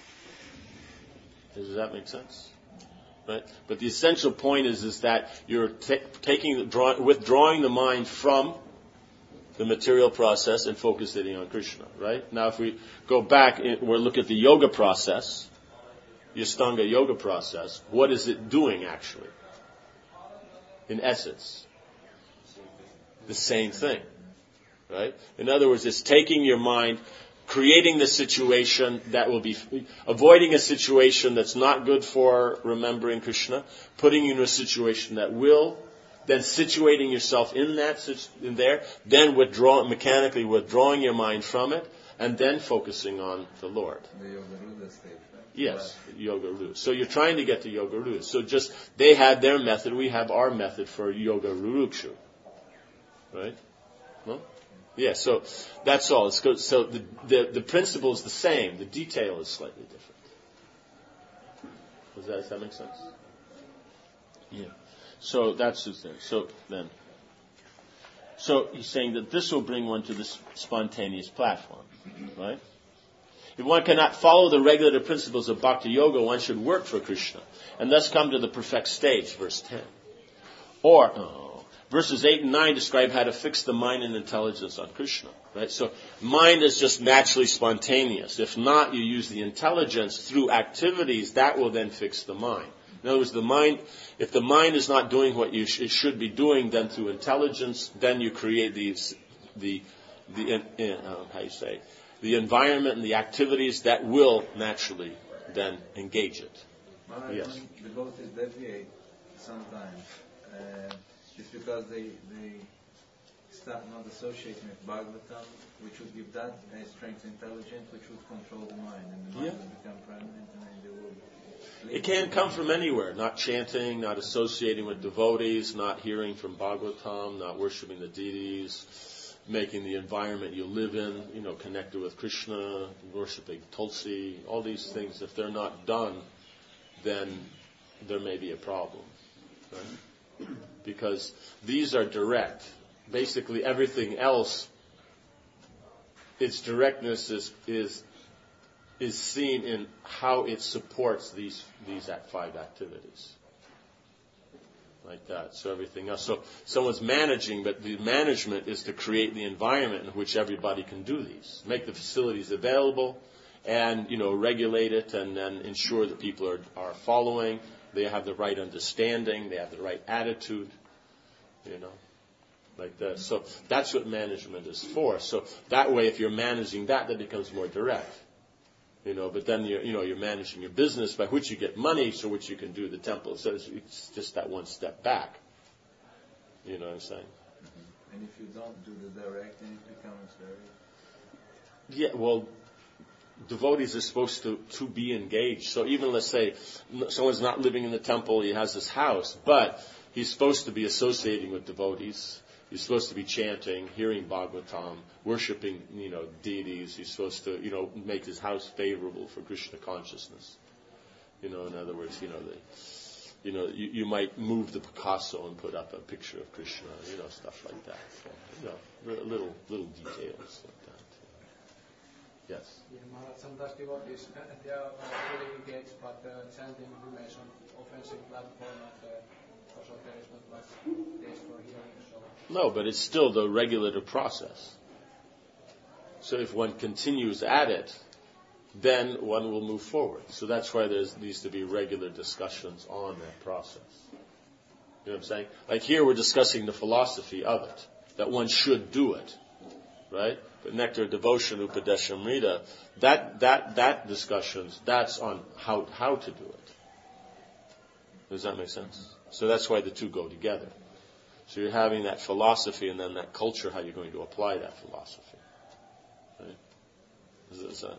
Does that make sense? Right? But the essential point is that you're withdrawing the mind from the material process and focusing on Krishna, right? Now if we go back, we'll look at the yoga process, the Ashtanga yoga process. What is it doing actually? In essence, the same thing, right? In other words, it's taking your mind, creating the situation that will be, avoiding a situation that's not good for remembering Krishna, putting you in a situation that will, then situating yourself in there, then mechanically withdrawing your mind from it, and then focusing on the Lord. The Yoga Ruda stage, right? Yes, Yoga Ruda. So you're trying to get to Yoga Ruda. So they had their method, we have our method for Yoga Rurukshu. Right? No? Yeah, so that's all. So the principle is the same, the detail is slightly different. Does that make sense? Yeah. So that's what's there. So he's saying that this will bring one to this spontaneous platform, right? If one cannot follow the regulative principles of Bhakti Yoga, one should work for Krishna, and thus come to the perfect stage, verse 10. Verses 8 and 9 describe how to fix the mind and intelligence on Krishna, right? So mind is just naturally spontaneous. If not, you use the intelligence through activities, that will then fix the mind. In other words, if the mind is not doing what it should be doing, then through intelligence, then you create the environment and the activities that will naturally then engage it. Yes. The devotees deviate sometimes. It's because they start not associating with Bhagavatam, which would give that strength to intelligence, which would control the mind, and the mind will become prominent, and then they will. It can come from anywhere, not chanting, not associating with devotees, not hearing from Bhagavatam, not worshipping the deities, making the environment you live in, connected with Krishna, worshipping Tulsi, all these things. If they're not done, then there may be a problem. Right? Because these are direct. Basically everything else, its directness is seen in how it supports these 5 activities. Like that. So everything else. So someone's managing, but the management is to create the environment in which everybody can do these. Make the facilities available and, regulate it and then ensure that people are following. They have the right understanding. They have the right attitude. Like that. So that's what management is for. So that way, if you're managing that becomes more direct. But then you're managing your business by which you get money, so which you can do the temple. So it's just that one step back. You know what I'm saying? Mm-hmm. And if you don't do the directing, it becomes very. Yeah, well, devotees are supposed to be engaged. So even let's say someone's not living in the temple, he has his house, but he's supposed to be associating with devotees. He's supposed to be chanting, hearing Bhagavatam, worshipping, deities. He's supposed to, make his house favorable for Krishna consciousness. In other words, you might move the Picasso and put up a picture of Krishna, stuff like that. So, little details like that. Yes. Sometimes devotees, they are really engaged, but chanting remains on offensive platform, and also there is not much days for hearing. So. No, but it's still the regulative process. So if one continues at it, then one will move forward. So that's why there needs to be regular discussions on that process. You know what I'm saying? Like here we're discussing the philosophy of it, that one should do it, right? But Nectar Devotion, Upadeshamrita, that discussions, that's on how to do it. Does that make sense? So that's why the two go together. So you're having that philosophy and then that culture, how you're going to apply that philosophy. Right? Is that?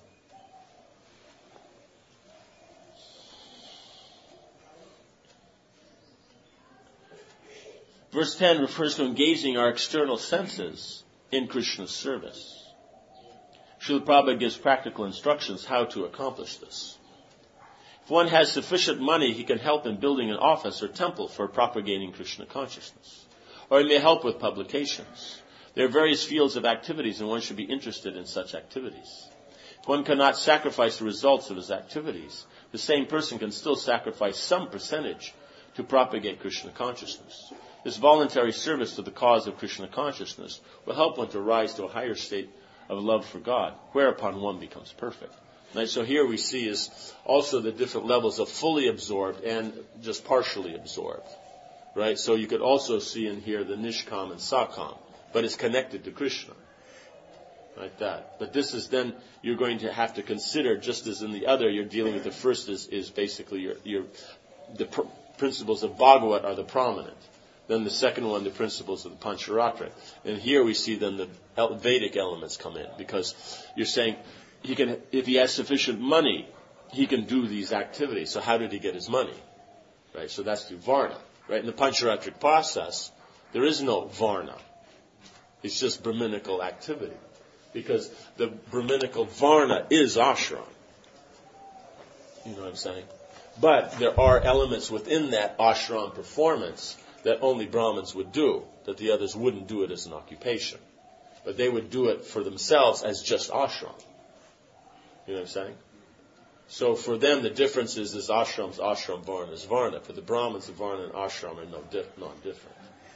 Verse 10 refers to engaging our external senses in Krishna's service. Srila Prabhupada gives practical instructions how to accomplish this. If one has sufficient money, he can help in building an office or temple for propagating Krishna consciousness. Or he may help with publications. There are various fields of activities and one should be interested in such activities. If one cannot sacrifice the results of his activities, the same person can still sacrifice some percentage to propagate Krishna consciousness. This voluntary service to the cause of Krishna consciousness will help one to rise to a higher state of love for God, whereupon one becomes perfect. Right, so here we see is also the different levels of fully absorbed and just partially absorbed. Right? So you could also see in here the Nishkam and Sakam, but it's connected to Krishna. Like that. But this is then you're going to have to consider, just as in the other, you're dealing with the first is basically the principles of Bhagavat are the prominent. Then the second one, the principles of the Pancharatra. And here we see then the Vedic elements come in, because you're saying if he has sufficient money, he can do these activities. So how did he get his money? Right? So that's through Varna. Right? In the Pancharatric process, there is no Varna. It's just Brahminical activity. Because the Brahminical Varna is ashram. You know what I'm saying? But there are elements within that ashram performance that only Brahmins would do, that the others wouldn't do it as an occupation. But they would do it for themselves as just ashram. You know what I'm saying? So for them, the difference is ashram's ashram, Varna is Varna. For the Brahmins, the Varna and ashram are not different.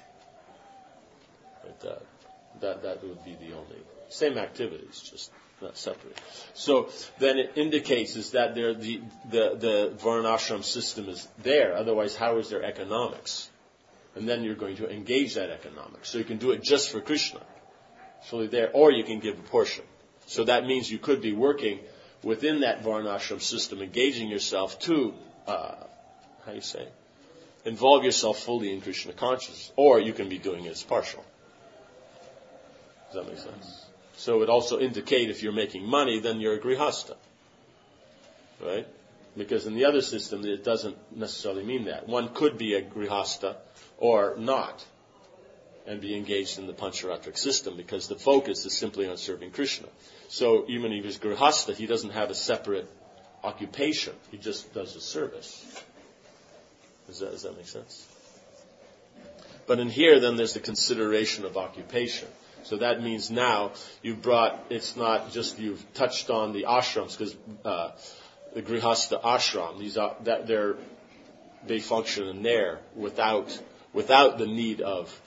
That would be the only... Same activities, just not separate. So then it indicates is that the Varnashram system is there. Otherwise, how is there economics? And then you're going to engage that economics. So you can do it just for Krishna. It's fully there. Or you can give a portion. So that means you could be working within that Varnashram system, engaging yourself to, involve yourself fully in Krishna consciousness. Or you can be doing it as partial. Does that make sense? So it also indicate if you're making money, then you're a grihasta. Right? Because in the other system, it doesn't necessarily mean that. One could be a grihasta or not and be engaged in the Pancharatric system because the focus is simply on serving Krishna. So even if he's grihasta, he doesn't have a separate occupation. He just does the service. Does that make sense? But in here, then, there's the consideration of occupation. So that means now it's not just you've touched on the ashrams, because the grihasta ashram, they function in there without the need of,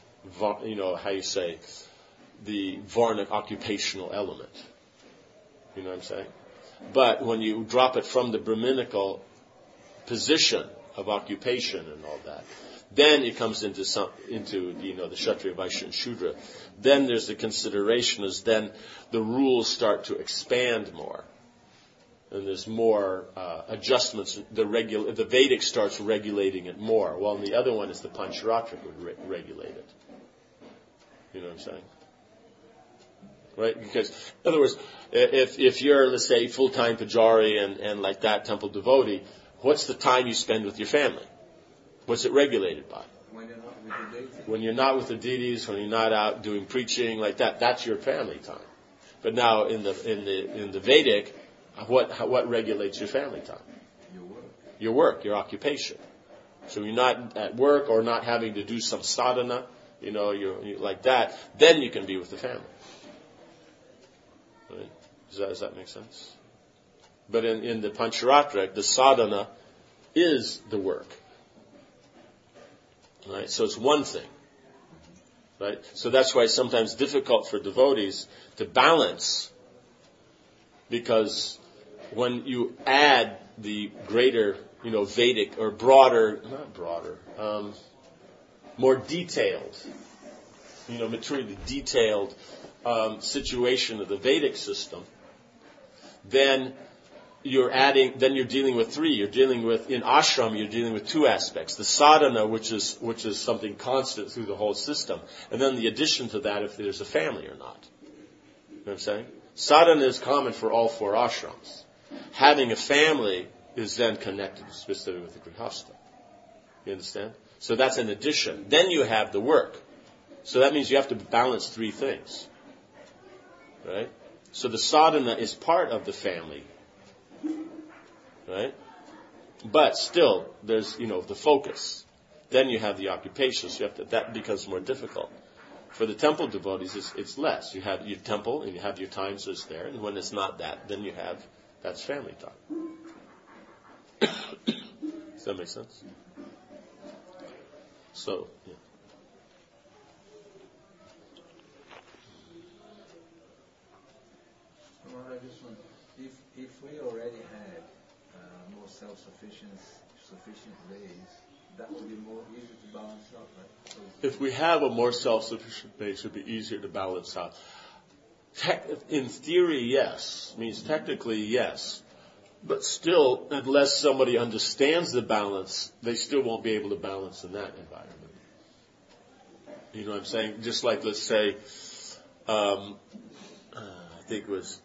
the Varnic occupational element. You know what I'm saying? But when you drop it from the Brahminical position of occupation and all that, then it comes into the Kshatriya, Vaishya, and Shudra. Then there's the consideration is then the rules start to expand more. And there's more adjustments. The Vedic starts regulating it more, while in the other one is the Pancharatric would regulate it. You know what I'm saying? Right? Because, in other words, if you're, let's say, full-time pujari and like that, temple devotee, what's the time you spend with your family? What's it regulated by? When you're not When you're not with the deities, when you're not out doing preaching like that, that's your family time. But now in the Vedic, what regulates your family time? Your work, your occupation. So you're not at work or not having to do some sadhana, you're like that, then you can be with the family. Right? Does that make sense? But in the Pancharatra, the sadhana is the work. Right? So it's one thing. Right? So that's why it's sometimes difficult for devotees to balance, when you add the greater, Vedic or more detailed, materially detailed situation of the Vedic system, then you're dealing with three. You're dealing with, in ashram, you're dealing with two aspects. The sadhana, which is something constant through the whole system. And then the addition to that, if there's a family or not. You know what I'm saying? Sadhana is common for all four ashrams. Having a family is then connected specifically with the grihastha. You understand? So that's an addition. Then you have the work. So that means you have to balance three things. Right? So the sadhana is part of the family. Right? But still, there's, the focus. Then you have the occupation, so that becomes more difficult. For the temple devotees, it's less. You have your temple, and you have your time, so it's there. And when it's not that, then that's family time. Does that make sense? So, yeah. I just wonder, if we already had more sufficient base, that would be more easy to balance out, right? So if we have a more self-sufficient base, it would be easier to balance out. In theory, yes. Means technically, yes. But still, unless somebody understands the balance, they still won't be able to balance in that environment. You know what I'm saying? Just like, let's say, I think it was,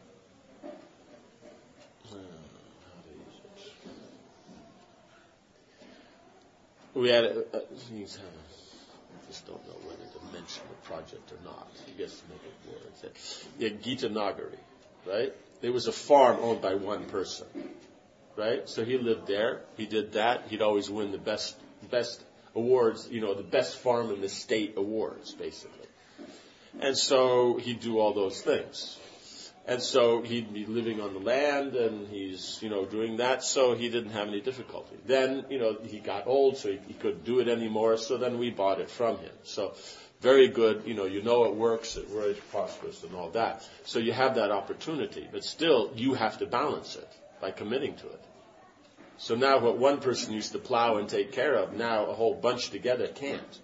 we had I just don't know whether to mention the project or not. I guess to make it more. Yeah, Gita Nagari, right? It was a farm owned by one person, right? So he lived there. He did that. He'd always win the best awards, the best farm in the state awards, basically. And so he'd do all those things. And so he'd be living on the land, and he's, doing that, so he didn't have any difficulty. Then, he got old, so he couldn't do it anymore, so then we bought it from him. So, very good, it works, it's very prosperous and all that. So you have that opportunity, but still, you have to balance it by committing to it. So now what one person used to plow and take care of, now a whole bunch together can't.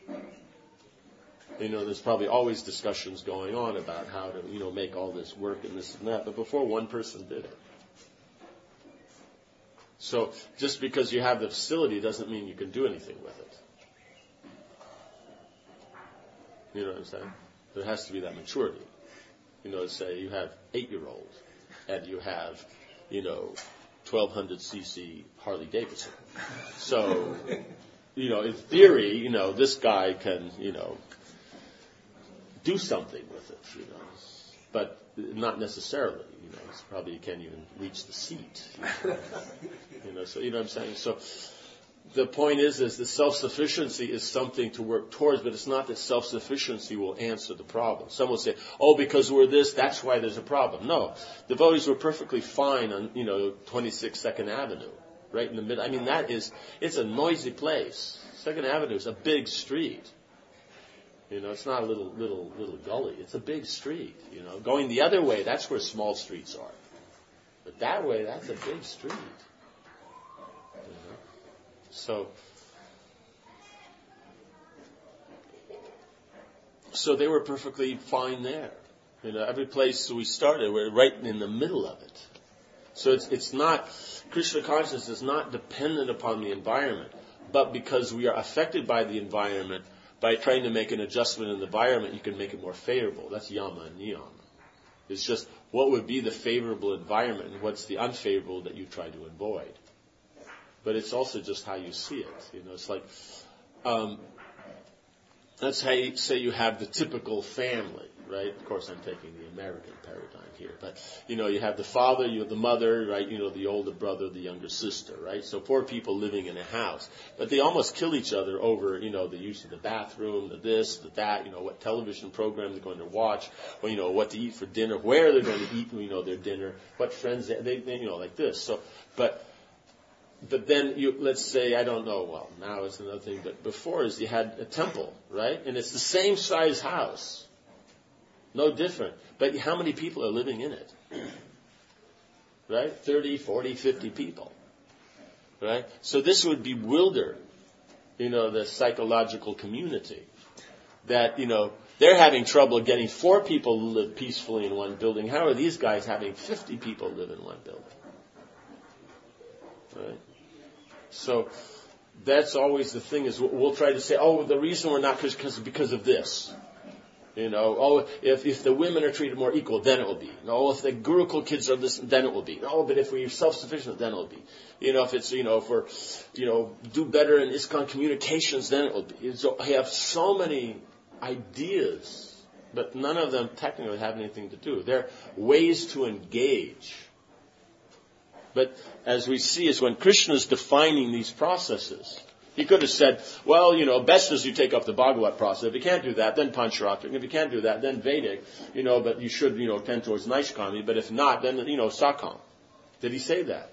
There's probably always discussions going on about how to, make all this work and this and that. But before, one person did it. So just because you have the facility doesn't mean you can do anything with it. You know what I'm saying? There has to be that maturity. Say you have 8-year-olds and you have, 1200 cc Harley Davidson. So, in theory, this guy can, do something with it, but not necessarily, it's probably you can't even reach the seat, so you know what I'm saying? So the point is the self-sufficiency is something to work towards, but it's not that self-sufficiency will answer the problem. Some will say, because we're this, that's why there's a problem. No, devotees were perfectly fine on, 26 Second Avenue, right in the middle. I mean, it's a noisy place. Second Avenue is a big street. It's not a little gully. It's a big street. Going the other way, that's where small streets are. But that way, that's a big street. So they were perfectly fine there. Every place we started, we're right in the middle of it. So it's not, Krishna consciousness is not dependent upon the environment, but because we are affected by the environment, by trying to make an adjustment in the environment, you can make it more favorable. That's yama and niyama. It's just what would be the favorable environment and what's the unfavorable that you try to avoid. But it's also just how you see it. It's like let's say you have the typical family, right? Of course, I'm taking the American paradigm here, but you have the father, you have the mother, right? The older brother, the younger sister, right? So poor people living in a house, but they almost kill each other over, the use of the bathroom, the this, the that, what television program they're going to watch, or what to eat for dinner, where they're going to eat, their dinner, what friends they like this. So, but then let's say, I don't know, well, now it's another thing, but before you had a temple, right? And it's the same size house. No different. But how many people are living in it? Right? 30, 40, 50 people. Right? So this would bewilder, the psychological community. That, they're having trouble getting 4 people to live peacefully in one building. How are these guys having 50 people live in one building? Right? So that's always the thing is we'll try to say, the reason we're not because of this. If the women are treated more equal, then it will be. If the Gurukul kids are this, then it will be. But if we're self-sufficient, then it will be. If it's, if we're, do better in ISKCON communications, then it will be. So I have so many ideas, but none of them technically have anything to do. They're ways to engage. But as we see is when Krishna is defining these processes, he could have said, best is you take up the Bhagavat process. If you can't do that, then Pancharatra. If you can't do that, then Vedic. But you should, tend towards Naishkami. But if not, then, Sakam. Did he say that?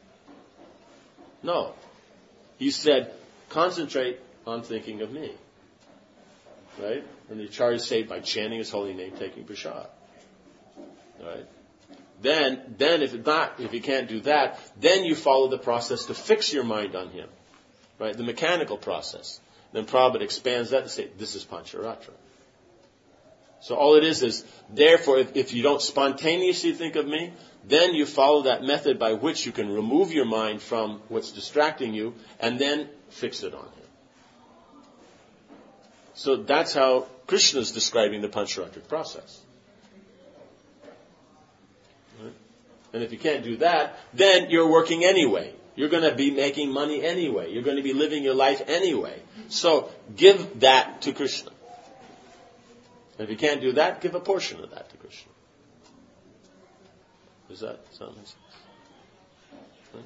No. He said, concentrate on thinking of me. Right? And the Acharya say by chanting his holy name, taking prasad. Right? Then if you can't do that, then you follow the process to fix your mind on him. Right? The mechanical process. Then Prabhupada expands that to say, this is Pancharatra. So all it is therefore, if you don't spontaneously think of me, then you follow that method by which you can remove your mind from what's distracting you and then fix it on him. So that's how Krishna is describing the Pancharatric process. Right? And if you can't do that, then you're working anyway. You're going to be making money anyway. You're going to be living your life anyway. So give that to Krishna. And if you can't do that, give a portion of that to Krishna. Does that make sense? Right?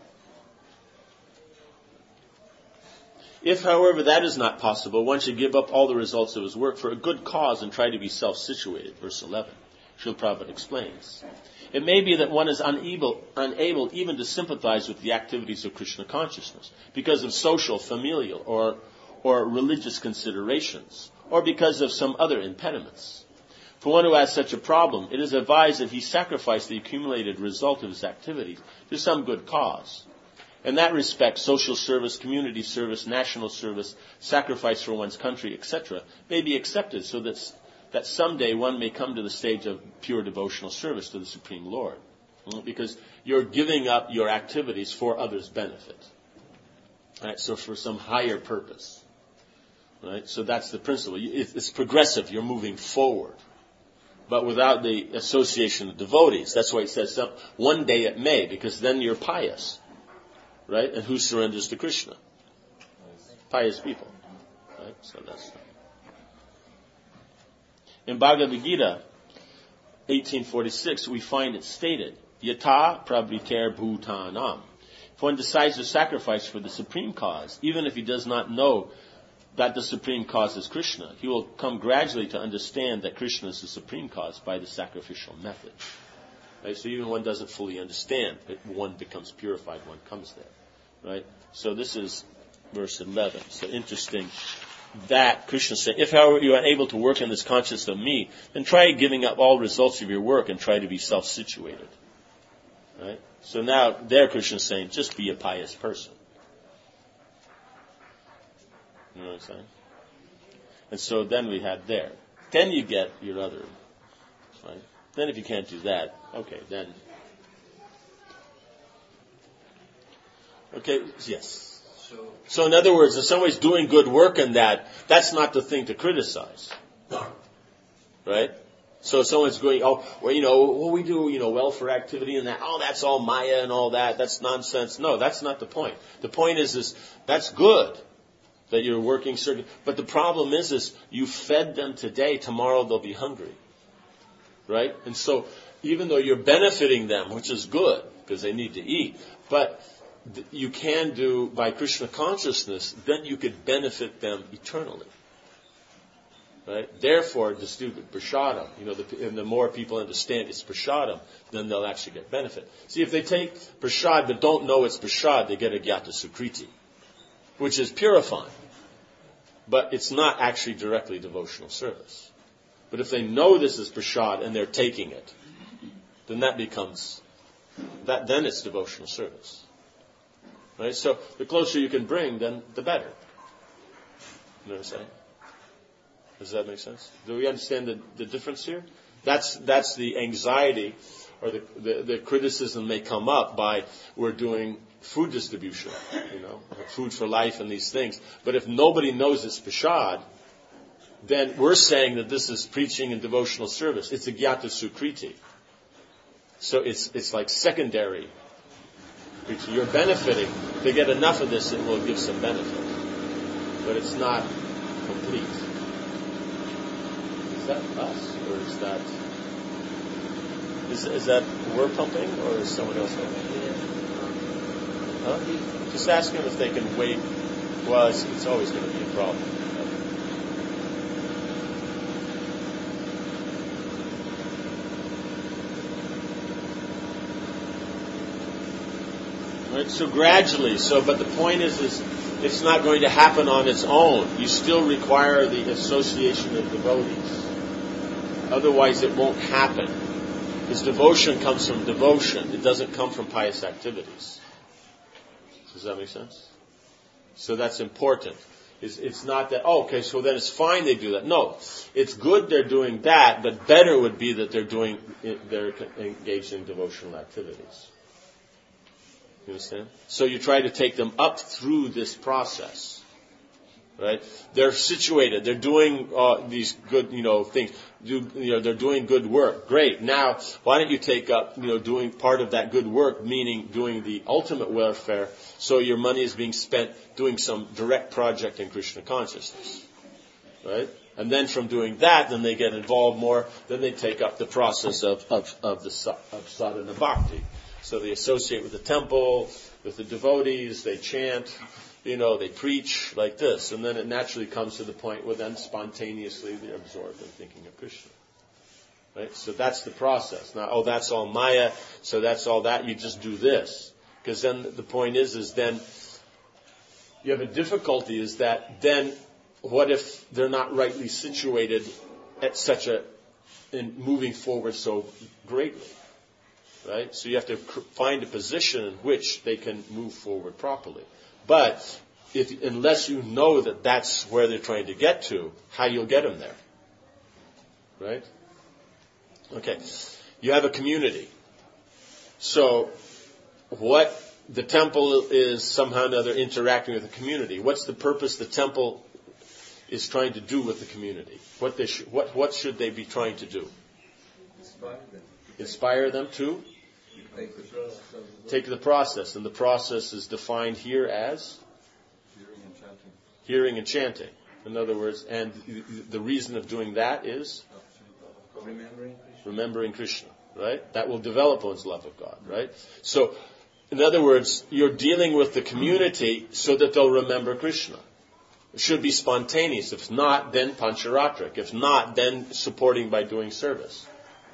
If, however, that is not possible, one should give up all the results of his work for a good cause and try to be self-situated. Verse 11. Srila Prabhupada explains. It may be that one is unable even to sympathize with the activities of Krishna consciousness because of social, familial, or religious considerations, or because of some other impediments. For one who has such a problem, it is advised that he sacrifice the accumulated result of his activities to some good cause. In that respect, social service, community service, national service, sacrifice for one's country, etc., may be accepted so that someday one may come to the stage of pure devotional service to the Supreme Lord. Because you're giving up your activities for others' benefit. Right? So for some higher purpose. Right? So that's the principle. It's progressive. You're moving forward. But without the association of devotees. That's why it says one day it may, because then you're pious. Right? And who surrenders to Krishna? Pious people. Right? So that's... In Bhagavad Gita, 1846, we find it stated, Yata prabhiter bhutanam. If one decides to sacrifice for the supreme cause, even if he does not know that the supreme cause is Krishna, he will come gradually to understand that Krishna is the supreme cause by the sacrificial method. Right? So even one doesn't fully understand, but one becomes purified, one comes there. Right? So this is verse 11. So interesting. That Krishna said, if however you are able to work in this consciousness of me, then try giving up all results of your work and try to be self-situated. Right? So now there Krishna is saying, just be a pious person. You know what I'm saying? And so then we had there. Then you get your other. Right? Then if you can't do that, okay, then. Okay, yes. So in other words, if somebody's doing good work in that's not the thing to criticize. Right? So if someone's going, we do, welfare activity and that, that's all Maya and all that, that's nonsense. No, that's not the point. The point is that's good. that you're working certain. But the problem is you fed them today, tomorrow they'll be hungry. Right? And so, even though you're benefiting them, which is good, because they need to eat, but you can do, by Krishna consciousness, then you could benefit them eternally. Right? Therefore, just do prasadam. And the more people understand it's prasadam, then they'll actually get benefit. See, if they take prasad but don't know it's prasad, they get a gyata sukriti, which is purifying. But it's not actually directly devotional service. But if they know this is prasad and they're taking it, then that becomes, then it's devotional service. Right? So the closer you can bring, then the better. You know what I'm saying? Does that make sense? Do we understand the difference here? That's the anxiety, or the criticism may come up by we're doing food distribution, food for life and these things. But if nobody knows it's prasad, then we're saying that this is preaching and devotional service. It's a gyata sukriti. So it's like secondary preaching. You're benefiting. If they get enough of this, it will give some benefit. But it's not complete. Is that us? Or is that... Is that we're pumping? Or is someone else pumping? Huh? Just ask them if they can wait. Well, it's always going to be a problem. Right? So gradually. But the point is it's not going to happen on its own. You still require the association of devotees. Otherwise, it won't happen. Because devotion comes from devotion. It doesn't come from pious activities. Does that make sense? So that's important. It's not that, so then it's fine they do that. No. It's good they're doing that, but better would be that they're engaged in devotional activities. You understand? So you try to take them up through this process. Right? They're situated. They're doing these good, things. They're doing good work. Great. Now, why don't you take up, doing part of that good work, meaning doing the ultimate welfare, so your money is being spent doing some direct project in Krishna consciousness. Right? And then from doing that, then they get involved more. Then they take up the process of sadhana bhakti. So they associate with the temple, with the devotees, they chant, they preach like this. And then it naturally comes to the point where then spontaneously they're absorbed in thinking of Krishna. Right? So that's the process. Now, that's all Maya, so that's all that, you just do this. Because then the point is then you have a difficulty is that then what if they're not rightly situated at in moving forward so greatly? Right? So you have to find a position in which they can move forward properly. But unless you know that that's where they're trying to get to, how you'll get them there? Right? Okay. You have a community. So what the temple is somehow or another interacting with the community. What's the purpose the temple is trying to do with the community? What should they be trying to do? Inspire them to? Take the process. And the process is defined here as? Hearing and chanting. In other words, and the reason of doing that is? Remembering Krishna. Right? That will develop one's love of God. Right? So, in other words, you're dealing with the community so that they'll remember Krishna. It should be spontaneous. If not, then pancharatric. If not, then supporting by doing service.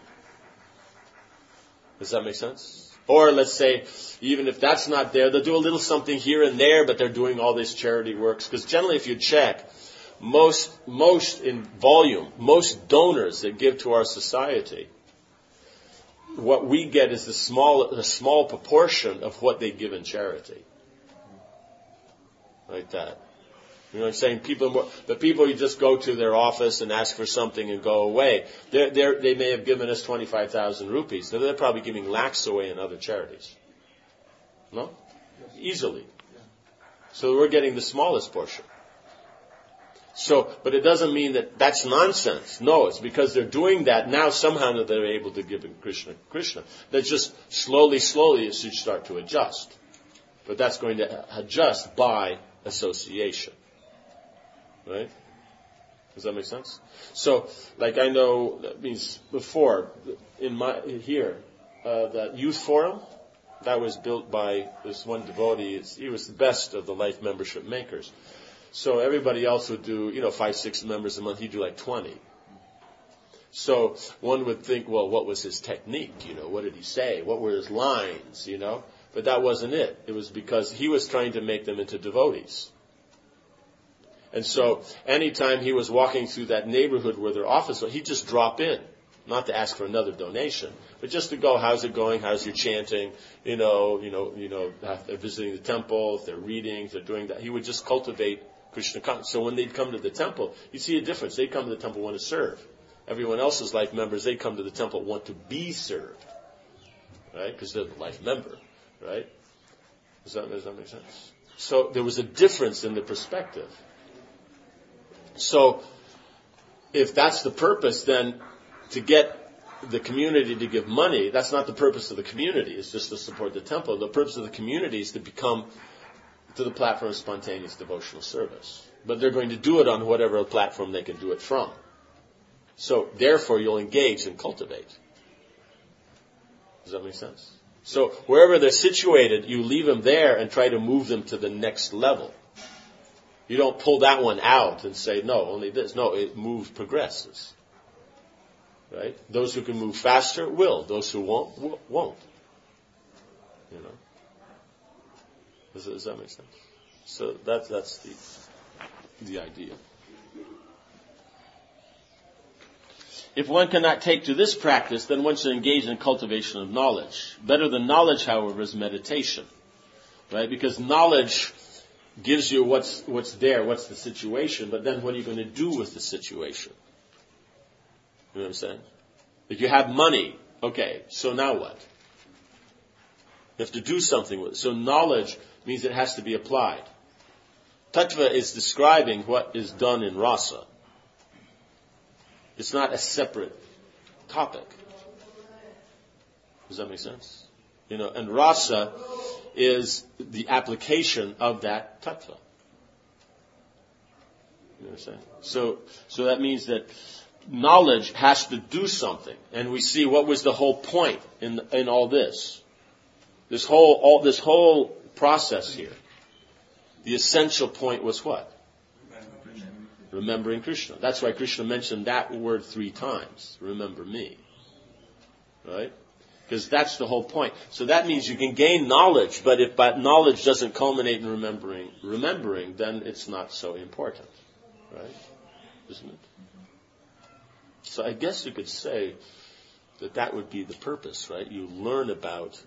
Does that make sense? Or let's say, even if that's not there, they'll do a little something here and there, but they're doing all these charity works. Because generally, if you check, most in volume, most donors that give to our society, what we get is a small proportion of what they give in charity. Like that. You know what I'm saying? The people you just go to their office and ask for something and go away, they may have given us 25,000 rupees. They're probably giving lakhs away in other charities. No? Easily. So we're getting the smallest portion. But it doesn't mean that that's nonsense. No, it's because they're doing that now somehow they're able to give Krishna. That just slowly it should start to adjust. But that's going to adjust by association. Right? Does that make sense? So, like I know, that means before, that youth forum, that was built by this one devotee. He was the best of the life membership makers. So everybody else would do, 5, 6 members a month. He'd do like 20. So one would think, well, what was his technique? What did he say? What were his lines? But that wasn't it. It was because he was trying to make them into devotees. And so anytime he was walking through that neighborhood where their office was, he'd just drop in, not to ask for another donation, but just to go, how's it going? How's your chanting? If they're visiting the temple, if they're reading, if they're doing that. He would just cultivate Krishna consciousness. So when they'd come to the temple, you see a difference. They'd come to the temple want to serve. Everyone else's life members, they come to the temple want to be served. Right? Because they're the life member. Right? Does that make sense? So there was a difference in the perspective. So if that's the purpose, then to get the community to give money, that's not the purpose of the community. It's just to support the temple. The purpose of the community is to become to the platform of spontaneous devotional service. But they're going to do it on whatever platform they can do it from. So, therefore, you'll engage and cultivate. Does that make sense? So, wherever they're situated, you leave them there and try to move them to the next level. You don't pull that one out and say, no, only this. No, it moves, progresses. Right? Those who can move faster will. Those who won't. Does that make sense? So, that's the idea. If one cannot take to this practice, then one should engage in cultivation of knowledge. Better than knowledge, however, is meditation. Right? Because knowledge gives you what's there, what's the situation, but then what are you going to do with the situation? You know what I'm saying? If you have money, okay, so now what? You have to do something with it. So knowledge means it has to be applied. Tattva is describing what is done in rasa. It's not a separate topic. Does that make sense? And rasa is the application of that tattva. You understand? So that means that knowledge has to do something. And we see what was the whole point in all this. This whole process here. The essential point was what? Remembering Krishna. That's why Krishna mentioned that word 3 times. Remember me. Right? Because that's the whole point. So that means you can gain knowledge, but if that knowledge doesn't culminate in remembering, then it's not so important. Right? Isn't it? So I guess you could say that would be the purpose, right? You learn about,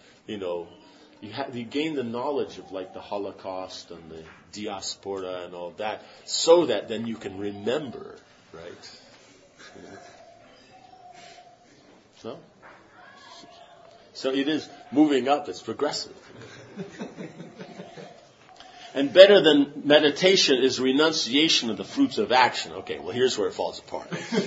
you gain the knowledge of like the Holocaust and the diaspora and all that, so that then you can remember, right? No? So it is moving up, it's progressive. And better than meditation is renunciation of the fruits of action. Okay, well here's where it falls apart.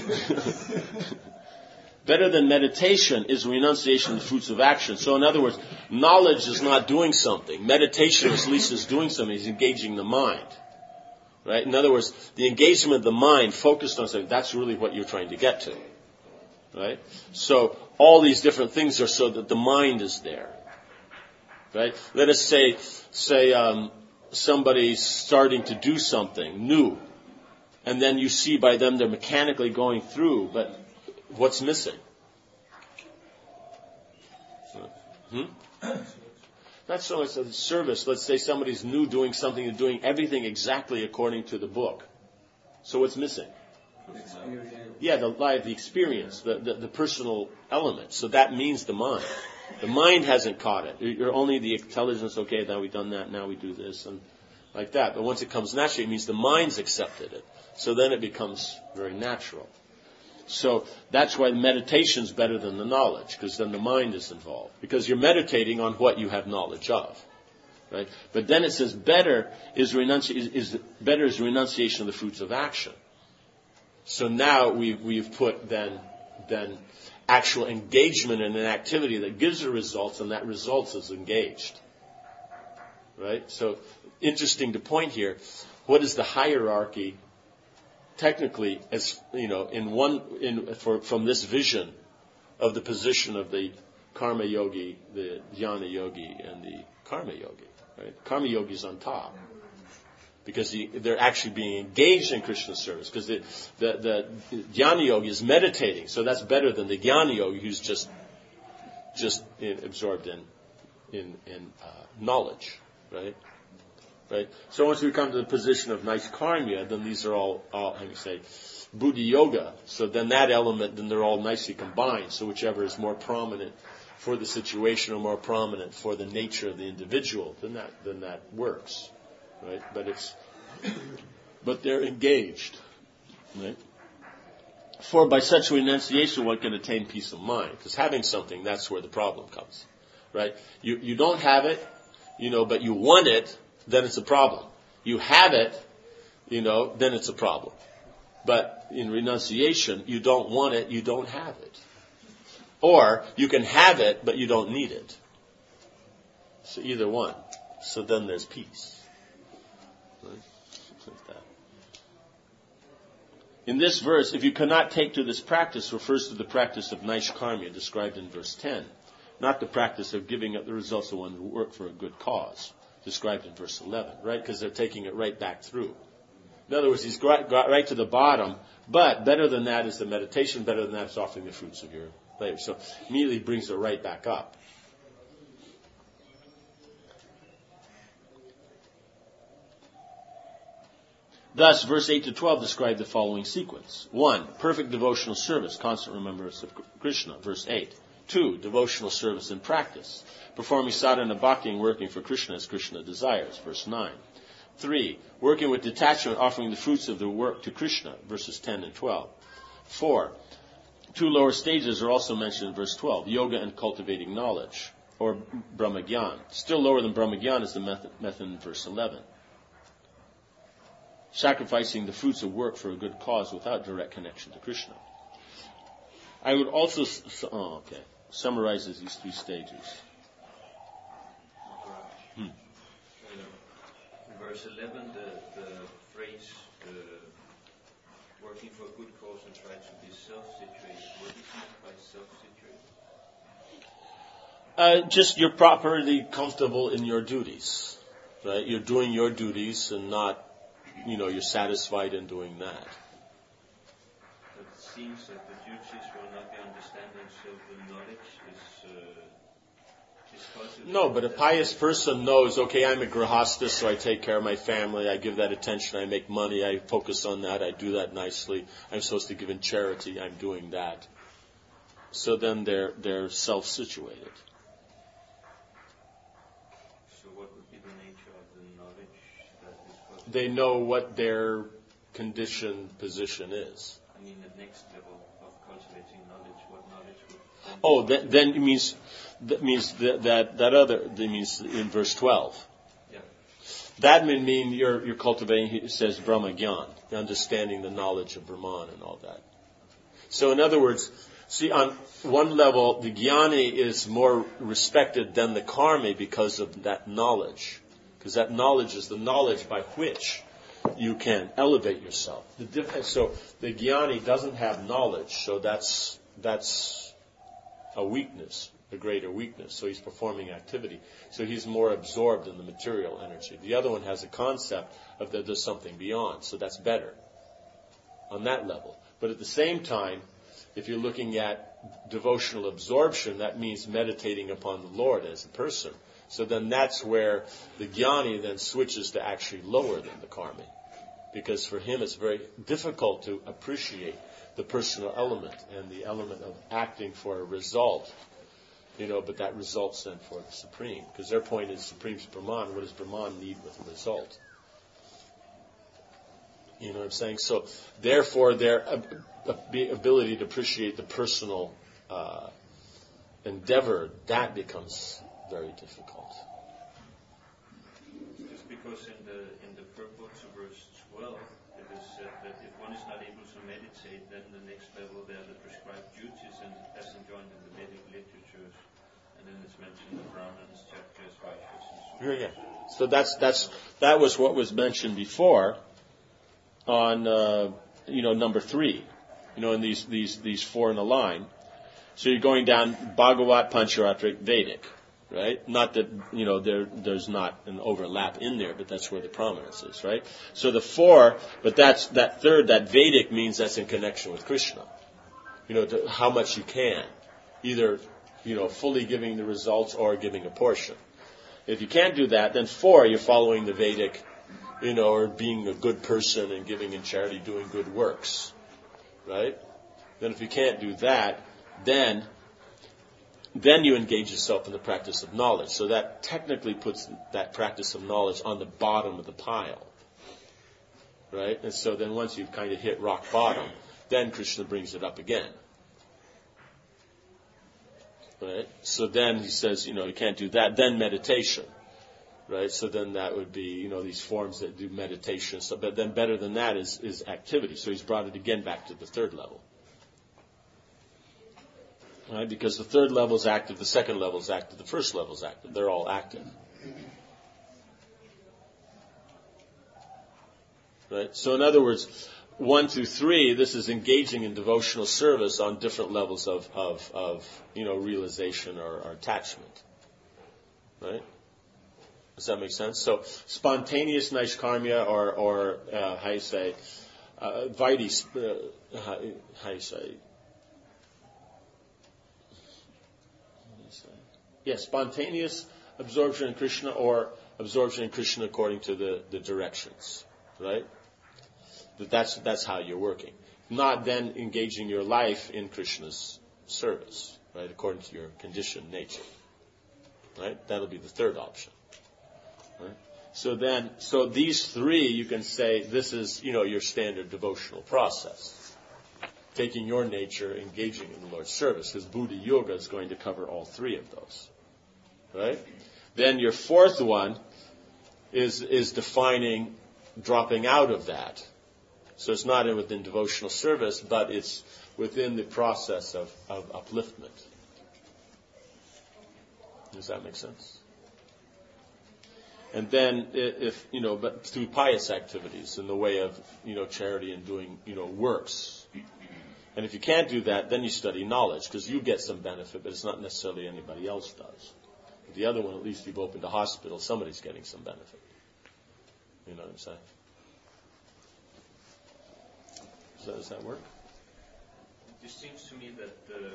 Better than meditation is renunciation of the fruits of action. So in other words, knowledge is not doing something. Meditation at least is doing something. It's engaging the mind. Right? In other words, the engagement of the mind focused on something, that's really what you're trying to get to. Right? So all these different things are so that the mind is there. Right? Let us say somebody's starting to do something new. And then you see by them they're mechanically going through, but what's missing? Not so much the service. Let's say somebody's new doing something and doing everything exactly according to the book. So what's missing? Yeah, the experience, the personal element. So that means the mind. The mind hasn't caught it. You're only the intelligence, okay, now we've done that, now we do this, and like that. But once it comes naturally, it means the mind's accepted it. So then it becomes very natural. So that's why meditation's better than the knowledge, because then the mind is involved. Because you're meditating on what you have knowledge of. Right? But then it says better is renunciation of the fruits of action. So now we've put then actual engagement in an activity that gives the results, and that results is engaged. Right? So interesting to point here, what is the hierarchy technically, as from this vision of the position of the karma yogi, the jnana yogi, and the karma yogi. Right? Karma yogi is on top because they're actually being engaged in Krishna service. Because the jnana yogi is meditating, so that's better than the jnana yogi who's just absorbed in knowledge, right? Right. So once we come to the position of Naikarmya, then these are all how you say, Buddhi Yoga. So then that element, then they're all nicely combined. So whichever is more prominent for the situation or more prominent for the nature of the individual, then that works, right? But they're engaged, right? For by such renunciation one can attain peace of mind. Because having something, that's where the problem comes, right? You don't have it, but you want it, then it's a problem. You have it, then it's a problem. But in renunciation, you don't want it, you don't have it. Or you can have it, but you don't need it. So either one. So then there's peace. Right? Like that. In this verse, if you cannot take to this practice, refers to the practice of Naishkarmya described in verse 10, not the practice of giving up the results of one's work for a good cause, described in verse 11, right? Because they're taking it right back through. In other words, he's got right to the bottom, but better than that is the meditation, better than that is offering the fruits of your labor. So immediately brings it right back up. Thus, verse 8 to 12 describe the following sequence. 1, perfect devotional service, constant remembrance of Krishna, verse 8. 2, devotional service in practice, performing sadhana bhakti and working for Krishna as Krishna desires, verse 9. 3, working with detachment, offering the fruits of the work to Krishna, verses 10 and 12. 4, 2 lower stages are also mentioned in verse 12, yoga and cultivating knowledge, or brahmagyan. Still lower than brahmagyan is the method in verse 11. Sacrificing the fruits of work for a good cause without direct connection to Krishna. I would also summarizes these 3 stages. In verse 11, the phrase working for a good cause and try to be self-situated. What is meant by self-situated? Just you're properly comfortable in your duties, right? You're doing your duties and not, you're satisfied in doing that. It seems that the duties will not be understanding, so the knowledge is positive. No, but a pious person knows, okay, I'm a grihasta, so I take care of my family, I give that attention, I make money, I focus on that, I do that nicely, I'm supposed to give in charity, I'm doing that. So then they're self-situated. So what would be the nature of the knowledge that is positive? They know what their conditioned position is. I mean, the next level of cultivating knowledge, what knowledge would... Then it means... That means that means in verse 12. Yeah. That would mean you're cultivating, it says Brahmagyan, understanding the knowledge of Brahman and all that. So in other words, see, on one level, the Jnani is more respected than the Karmi because of that knowledge. Because that knowledge is the knowledge by which you can elevate yourself. So the Jnani doesn't have knowledge, so that's a weakness. A greater weakness. So he's performing activity. So he's more absorbed in the material energy. The other one has a concept of that there's something beyond. So that's better on that level. But at the same time, if you're looking at devotional absorption, that means meditating upon the Lord as a person. So then that's where the Jnani then switches to actually lower than the Karmi. Because for him it's very difficult to appreciate the personal element and the element of acting for a result. But that results then for the Supreme. Because their point is Supreme's Brahman. What does Brahman need with a result? You know what I'm saying? So, therefore, their ability to appreciate the personal endeavor, that becomes very difficult. Just because in the purport to verse 12, it is said that if one is not able to meditate, then the next level there are the prescribed duties, and as enjoined in the Vedic literatures, and then it's mentioned the Brahmins, Kshatriyas, Vaishyas, and so on. Yeah. So that was what was mentioned before on number 3, in these 4 in a line. So you're going down Bhagavat, Pancharatrik, Vedic, right? Not that, there's not an overlap in there, but that's where the prominence is, right? So the 4, but that third, that Vedic, means that's in connection with Krishna. To how much you can. Either, fully giving the results or giving a portion. If you can't do that, then 4, you're following the Vedic, or being a good person and giving in charity, doing good works, right? Then if you can't do that, then you engage yourself in the practice of knowledge. So that technically puts that practice of knowledge on the bottom of the pile, right? And so then once you've kind of hit rock bottom, then Krishna brings it up again. Right? So then he says, you can't do that. Then meditation. Right? So then that would be, these forms that do meditation. So, but then better than that is activity. So he's brought it again back to the 3rd level. Right? Because the 3rd level is active, the 2nd level is active, the 1st level is active. They're all active. Right? So in other words, 1 through 3, this is engaging in devotional service on different levels of realization or attachment. Right? Does that make sense? So spontaneous Naishkarmya or how you say, Vaidhi, how you say? Yeah, spontaneous absorption in Krishna or absorption in Krishna according to the directions. Right? That's how you're working. Not then engaging your life in Krishna's service, right, according to your conditioned nature. Right? That'll be the 3rd option. Right? So these 3, you can say, this is, your standard devotional process. Taking your nature, engaging in the Lord's service, because Buddha Yoga is going to cover all 3 of those. Right? Then your 4th one is defining dropping out of that. So it's not within devotional service, but it's within the process of upliftment. Does that make sense? And then, but through pious activities in the way of, charity and doing, works. And if you can't do that, then you study knowledge, because you get some benefit, but it's not necessarily anybody else does. But the other one, at least you've opened a hospital, somebody's getting some benefit. You know what I'm saying? So does that work? It seems to me that to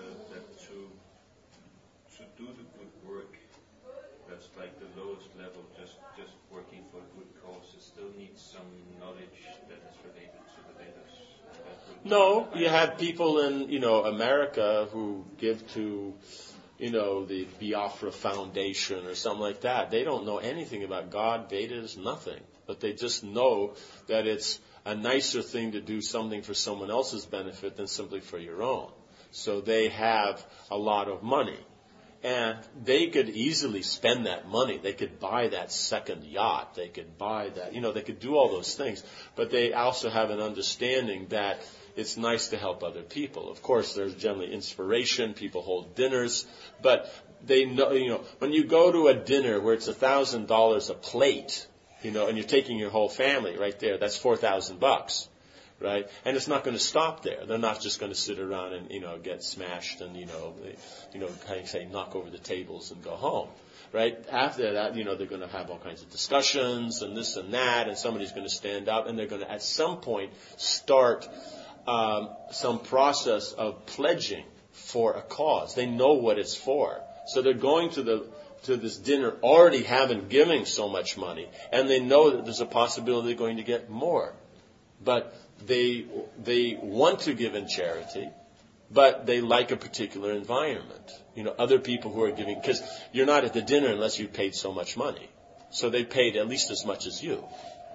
do the good work, that's like the lowest level, just working for a good cause. It still needs some knowledge that is related to the Vedas. No, you have people in, America who give to, the Biafra Foundation or something like that. They don't know anything about God, Vedas, nothing. But they just know that it's a nicer thing to do something for someone else's benefit than simply for your own. So they have a lot of money. And they could easily spend that money. They could buy that second yacht. They could buy that, they could do all those things. But they also have an understanding that it's nice to help other people. Of course, there's generally inspiration. People hold dinners. But they know, when you go to a dinner where it's $1,000 a plate, and you're taking your whole family right there, that's $4,000. Right? And it's not going to stop there. They're not just going to sit around and, get smashed and, how you say, knock over the tables and go home. Right? After that, they're going to have all kinds of discussions and this and that, and somebody's going to stand up and they're going to, at some point, start some process of pledging for a cause. They know what it's for. So they're going to this dinner already having given so much money, and they know that there's a possibility they're going to get more. But they want to give in charity, but they like a particular environment. Other people who are giving, because you're not at the dinner unless you paid so much money. So they paid at least as much as you.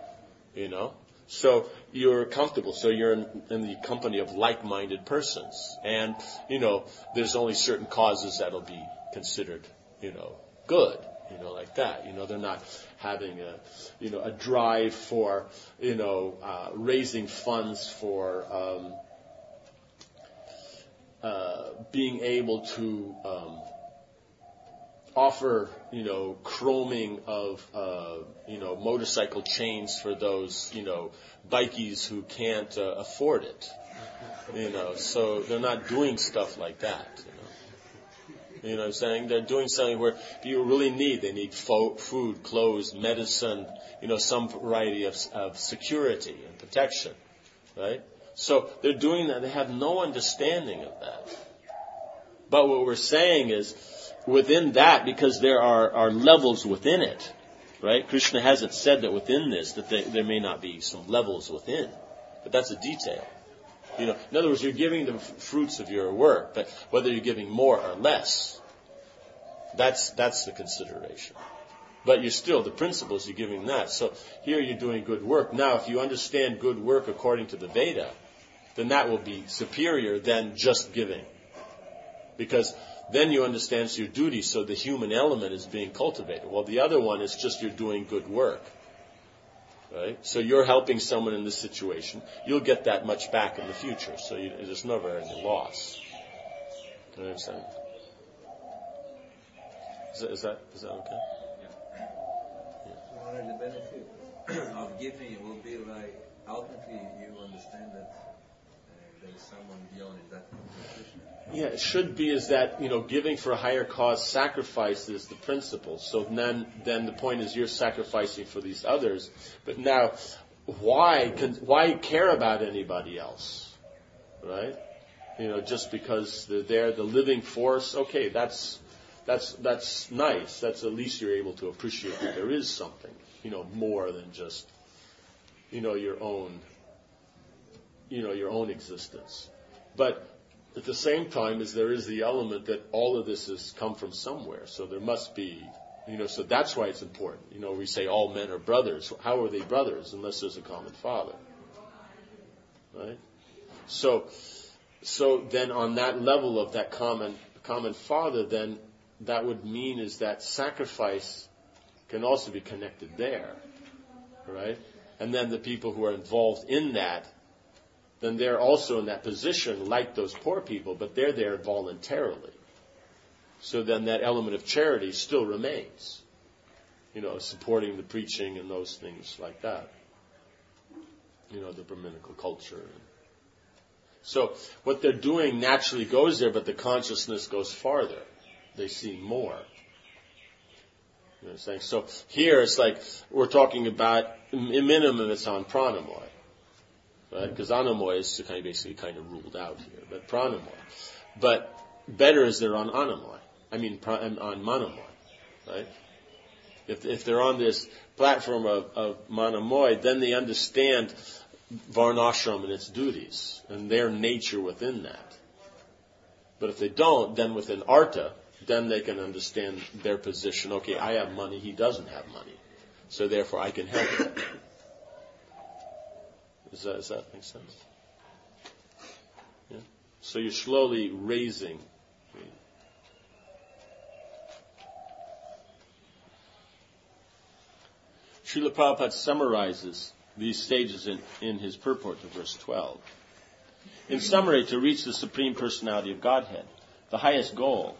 So you're comfortable. So you're in the company of like-minded persons. And, there's only certain causes that'll be considered, good. Like that. They're not having a drive for, raising funds for being able to offer, chroming of, motorcycle chains for those, bikies who can't afford it. So they're not doing stuff like that. You know what I'm saying? They're doing something where people really they need food, clothes, medicine, some variety of security and protection, right? So they're doing that. They have no understanding of that. But what we're saying is, within that, because there are levels within it, right? Krishna hasn't said that within this, that there may not be some levels within. But that's a detail. In other words, you're giving the fruits of your work, but whether you're giving more or less, that's the consideration. But the principles, you're giving that. So here you're doing good work. Now, if you understand good work according to the Veda, then that will be superior than just giving. Because then you understand your duty, so the human element is being cultivated. Well, the other one is just you're doing good work. Right? So you're helping someone in this situation. You'll get that much back in the future. So there's never any loss. Do you understand? Is that okay? Yeah. So what are the benefits of giving? Will be like, ultimately you understand that there is someone beyond it, that Krishna. Yeah, it should be is that, giving for a higher cause, sacrifice is the principle. So then the point is you're sacrificing for these others. But now, why care about anybody else? Right? Just because they're there, the living force, okay, that's nice. That's at least you're able to appreciate that there is something, more than just, your own existence. But at the same time, there is the element that all of this has come from somewhere. So there must be, so that's why it's important. We say all men are brothers. How are they brothers unless there's a common father? Right? So then on that level of that common father, then that would mean is that sacrifice can also be connected there. Right? And then the people who are involved in that, then they're also in that position like those poor people, but they're there voluntarily. So then that element of charity still remains. Supporting the preaching and those things like that. The Brahminical culture. So what they're doing naturally goes there, but the consciousness goes farther. They see more. You know what I'm saying? So here it's like we're talking about, in minimum it's on pranamaya. Right? Because anamoy is basically ruled out here, but pranamoy. But better is they're on anamoy. On manamoy, right? If they're on this platform of manamoy, then they understand varnashram and its duties and their nature within that. But if they don't, then within arta, then they can understand their position. Okay, I have money, he doesn't have money, so therefore I can help him. Does that make sense? Yeah? So you're slowly raising. Srila Prabhupada summarizes these stages in his purport to verse 12. In summary, to reach the Supreme Personality of Godhead, the highest goal,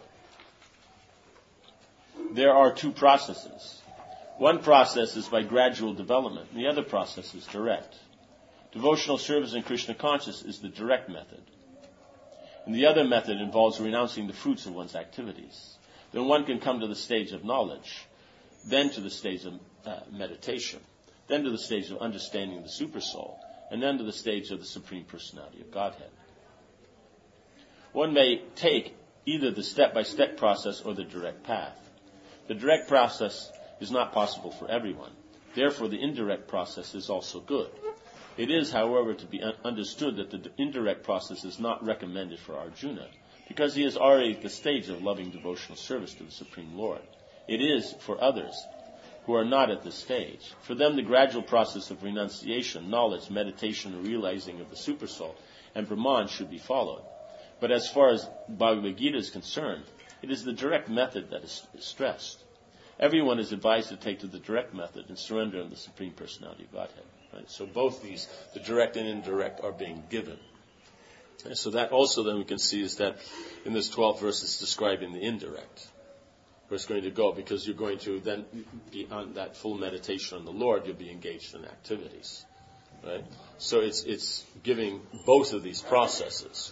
there are two processes. One process is by gradual development, and the other process is direct. Devotional service in Krishna consciousness is the direct method. And the other method involves renouncing the fruits of one's activities. Then one can come to the stage of knowledge, then to the stage of meditation, then to the stage of understanding the Supersoul, and then to the stage of the Supreme Personality of Godhead. One may take either the step-by-step process or the direct path. The direct process is not possible for everyone. Therefore, the indirect process is also good. It is, however, to be understood that the indirect process is not recommended for Arjuna, because he is already at the stage of loving devotional service to the Supreme Lord. It is for others who are not at this stage. For them, the gradual process of renunciation, knowledge, meditation, and realizing of the Supersoul and Brahman should be followed. But as far as Bhagavad Gita is concerned, it is the direct method that is stressed. Everyone is advised to take to the direct method and surrender in the Supreme Personality of Godhead. Right? So both these, the direct and indirect, are being given. And so that also then we can see is that in this 12th verse it's describing the indirect. where it's going to go, because you're going to then be on that full meditation on the Lord, you'll be engaged in activities. Right? So it's giving both of these processes.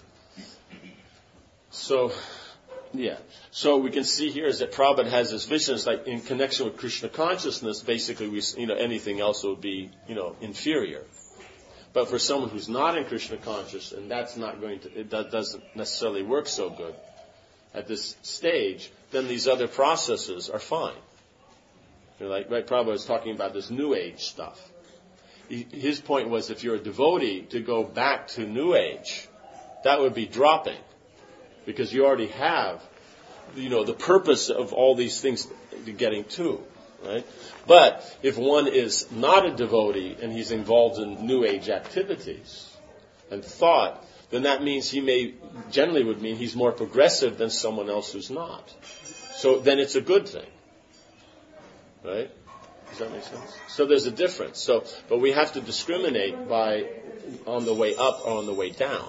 So, yeah. So we can see here is that Prabhupada has this vision. It's like in connection with Krishna consciousness, basically, anything else would be, inferior. But for someone who's not in Krishna consciousness, and that doesn't necessarily work so good at this stage, then these other processes are fine. Right, Prabhupada was talking about this New Age stuff. His point was, if you're a devotee, to go back to New Age, that would be dropping. Because you already have, the purpose of all these things getting to, right? But if one is not a devotee and he's involved in New Age activities and thought, then that means generally would mean he's more progressive than someone else who's not. So then it's a good thing. Right? Does that make sense? So there's a difference. But we have to discriminate by on the way up or on the way down.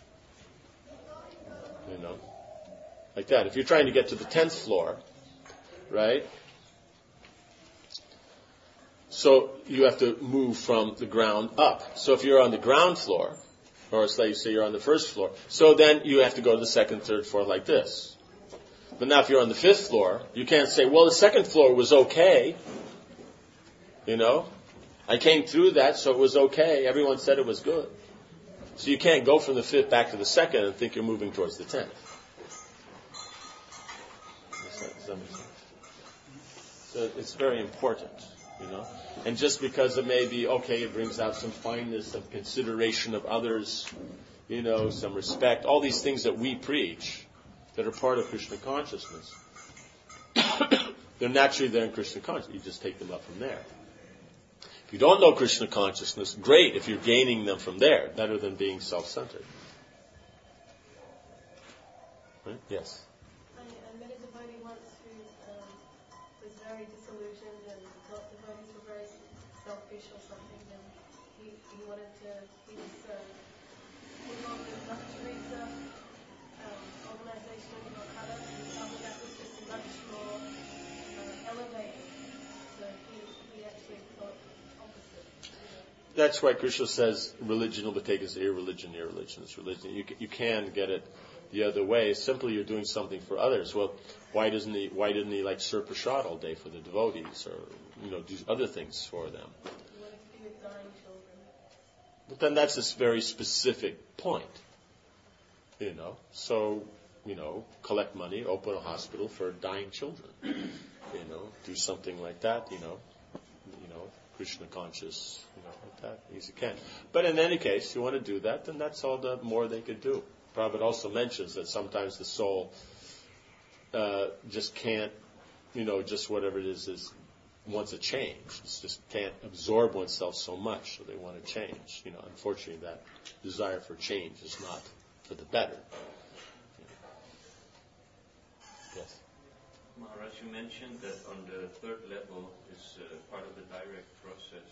Like that. If you're trying to get to the 10th floor, right? So you have to move from the ground up. So if you're on the ground floor, or say you're on the first floor, so then you have to go to the second, third, fourth like this. But now if you're on the 5th floor, you can't say, well, the 2nd floor was okay. I came through that, so it was okay. Everyone said it was good. So you can't go from the 5th back to the 2nd and think you're moving towards the 10th. So it's very important, And just because it may be, it brings out some fineness, some consideration of others, some respect, all these things that we preach that are part of Krishna consciousness. They're naturally there in Krishna consciousness. You just take them up from there. If you don't know Krishna consciousness, great if you're gaining them from there, better than being self-centered. Right? Yes? I met a devotee once who was very disillusioned and thought devotees were very selfish or something, and he wanted to, he was involved in Mother Teresa organization in Calcutta, and he felt that was just much more elevated. So he actually thought opposite. That's why Krishna says religion will take us irreligion is religion. You can get it the other way. Simply you're doing something for others. Well, why didn't he like serve prasad all day for the devotees, or do other things for them? But then that's a very specific point. So collect money, open a hospital for dying children. Do something like that. Krishna conscious, like that, as you can. But in any case, you want to do that, then that's all the more they could do. Prabhupada also mentions that sometimes the soul just can't, just whatever it is wants a change. It just can't absorb oneself so much, so they want to change. Unfortunately, that desire for change is not for the better. Yes? Maharaj, you mentioned that on the 3rd level is part of the direct process.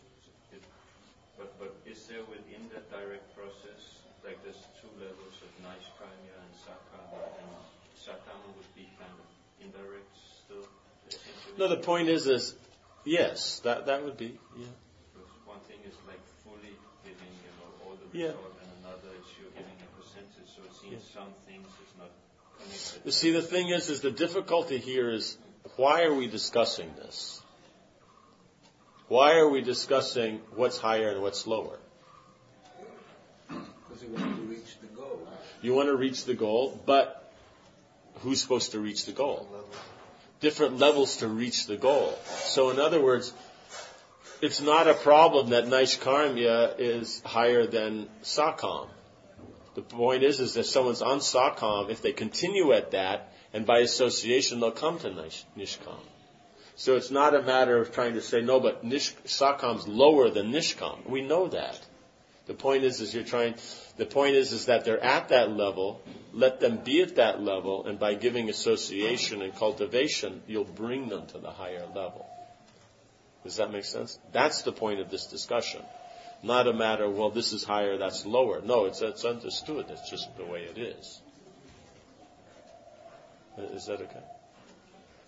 But is there within that direct process, like there's 2 levels of Naishkarmya and Sakama, and Sakama would be kind of indirect still? No, the point is yes, that would be, yeah. One thing is like fully giving, all the result, and another is you're giving a percentage, so it seems some things is not connected. You see, the thing is the difficulty here is, why are we discussing this? Why are we discussing what's higher and what's lower? Because you want to reach the goal. You want to reach the goal, but who's supposed to reach the goal? Different levels to reach the goal. So in other words, it's not a problem that Naishkarmya is higher than Sakam. The point is if someone's on Sakam, if they continue at that, and by association they'll come to Nishkam. So it's not a matter of trying to say, no, but Sakam's lower than Nishkam. We know that. The point is that they're at that level. Let them be at that level, and by giving association and cultivation, you'll bring them to the higher level. Does that make sense? That's the point of this discussion. Not a matter, well, this is higher, that's lower. No, it's understood. It's just the way it is. Is that okay?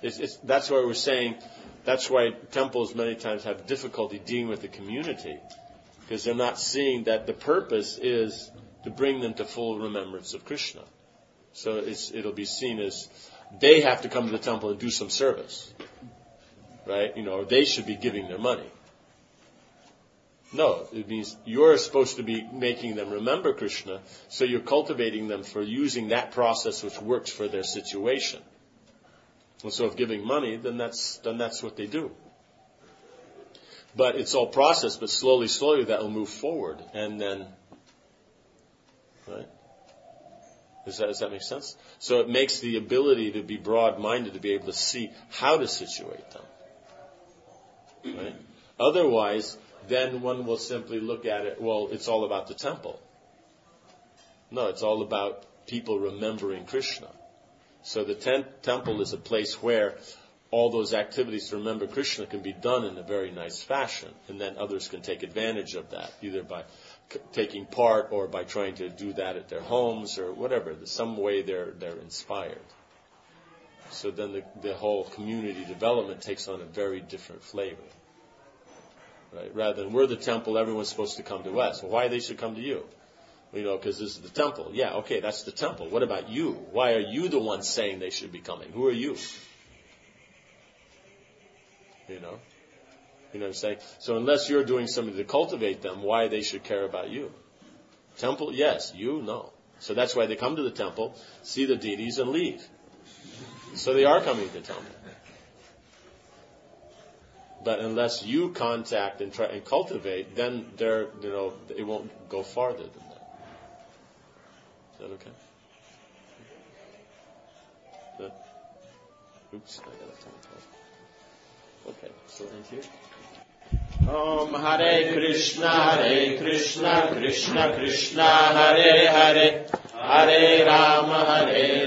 That's why we're saying, that's why temples many times have difficulty dealing with the community, because they're not seeing that the purpose is to bring them to full remembrance of Krishna. So it'll be seen as they have to come to the temple and do some service, right? Or they should be giving their money. No, it means you're supposed to be making them remember Krishna, so you're cultivating them for using that process which works for their situation. And so if giving money, then that's what they do. But it's all process, but slowly that will move forward, and then, right? Does that make sense? So it makes the ability to be broad-minded, to be able to see how to situate them. Right? Otherwise, then one will simply look at it, well, it's all about the temple. No, it's all about people remembering Krishna. So the temple is a place where all those activities to remember Krishna can be done in a very nice fashion, and then others can take advantage of that, either by taking part or by trying to do that at their homes or whatever. Some way they're inspired. So then the whole community development takes on a very different flavor. Right? Rather than we're the temple, everyone's supposed to come to us. Well, why they should come to you? Because this is the temple. Yeah, okay, that's the temple. What about you? Why are you the ones saying they should be coming? Who are you? You know what I'm saying? So unless you're doing something to cultivate them, why they should care about you? Temple, yes. You, no. So that's why they come to the temple, see the deities, and leave. So they are coming to the temple. But unless you contact and try and cultivate, then it won't go farther than that. Is that okay? Oops, I got a time. Okay, so thank you. Om Hare Krishna, Krishna Krishna, Hare Hare, Hare Rama, Hare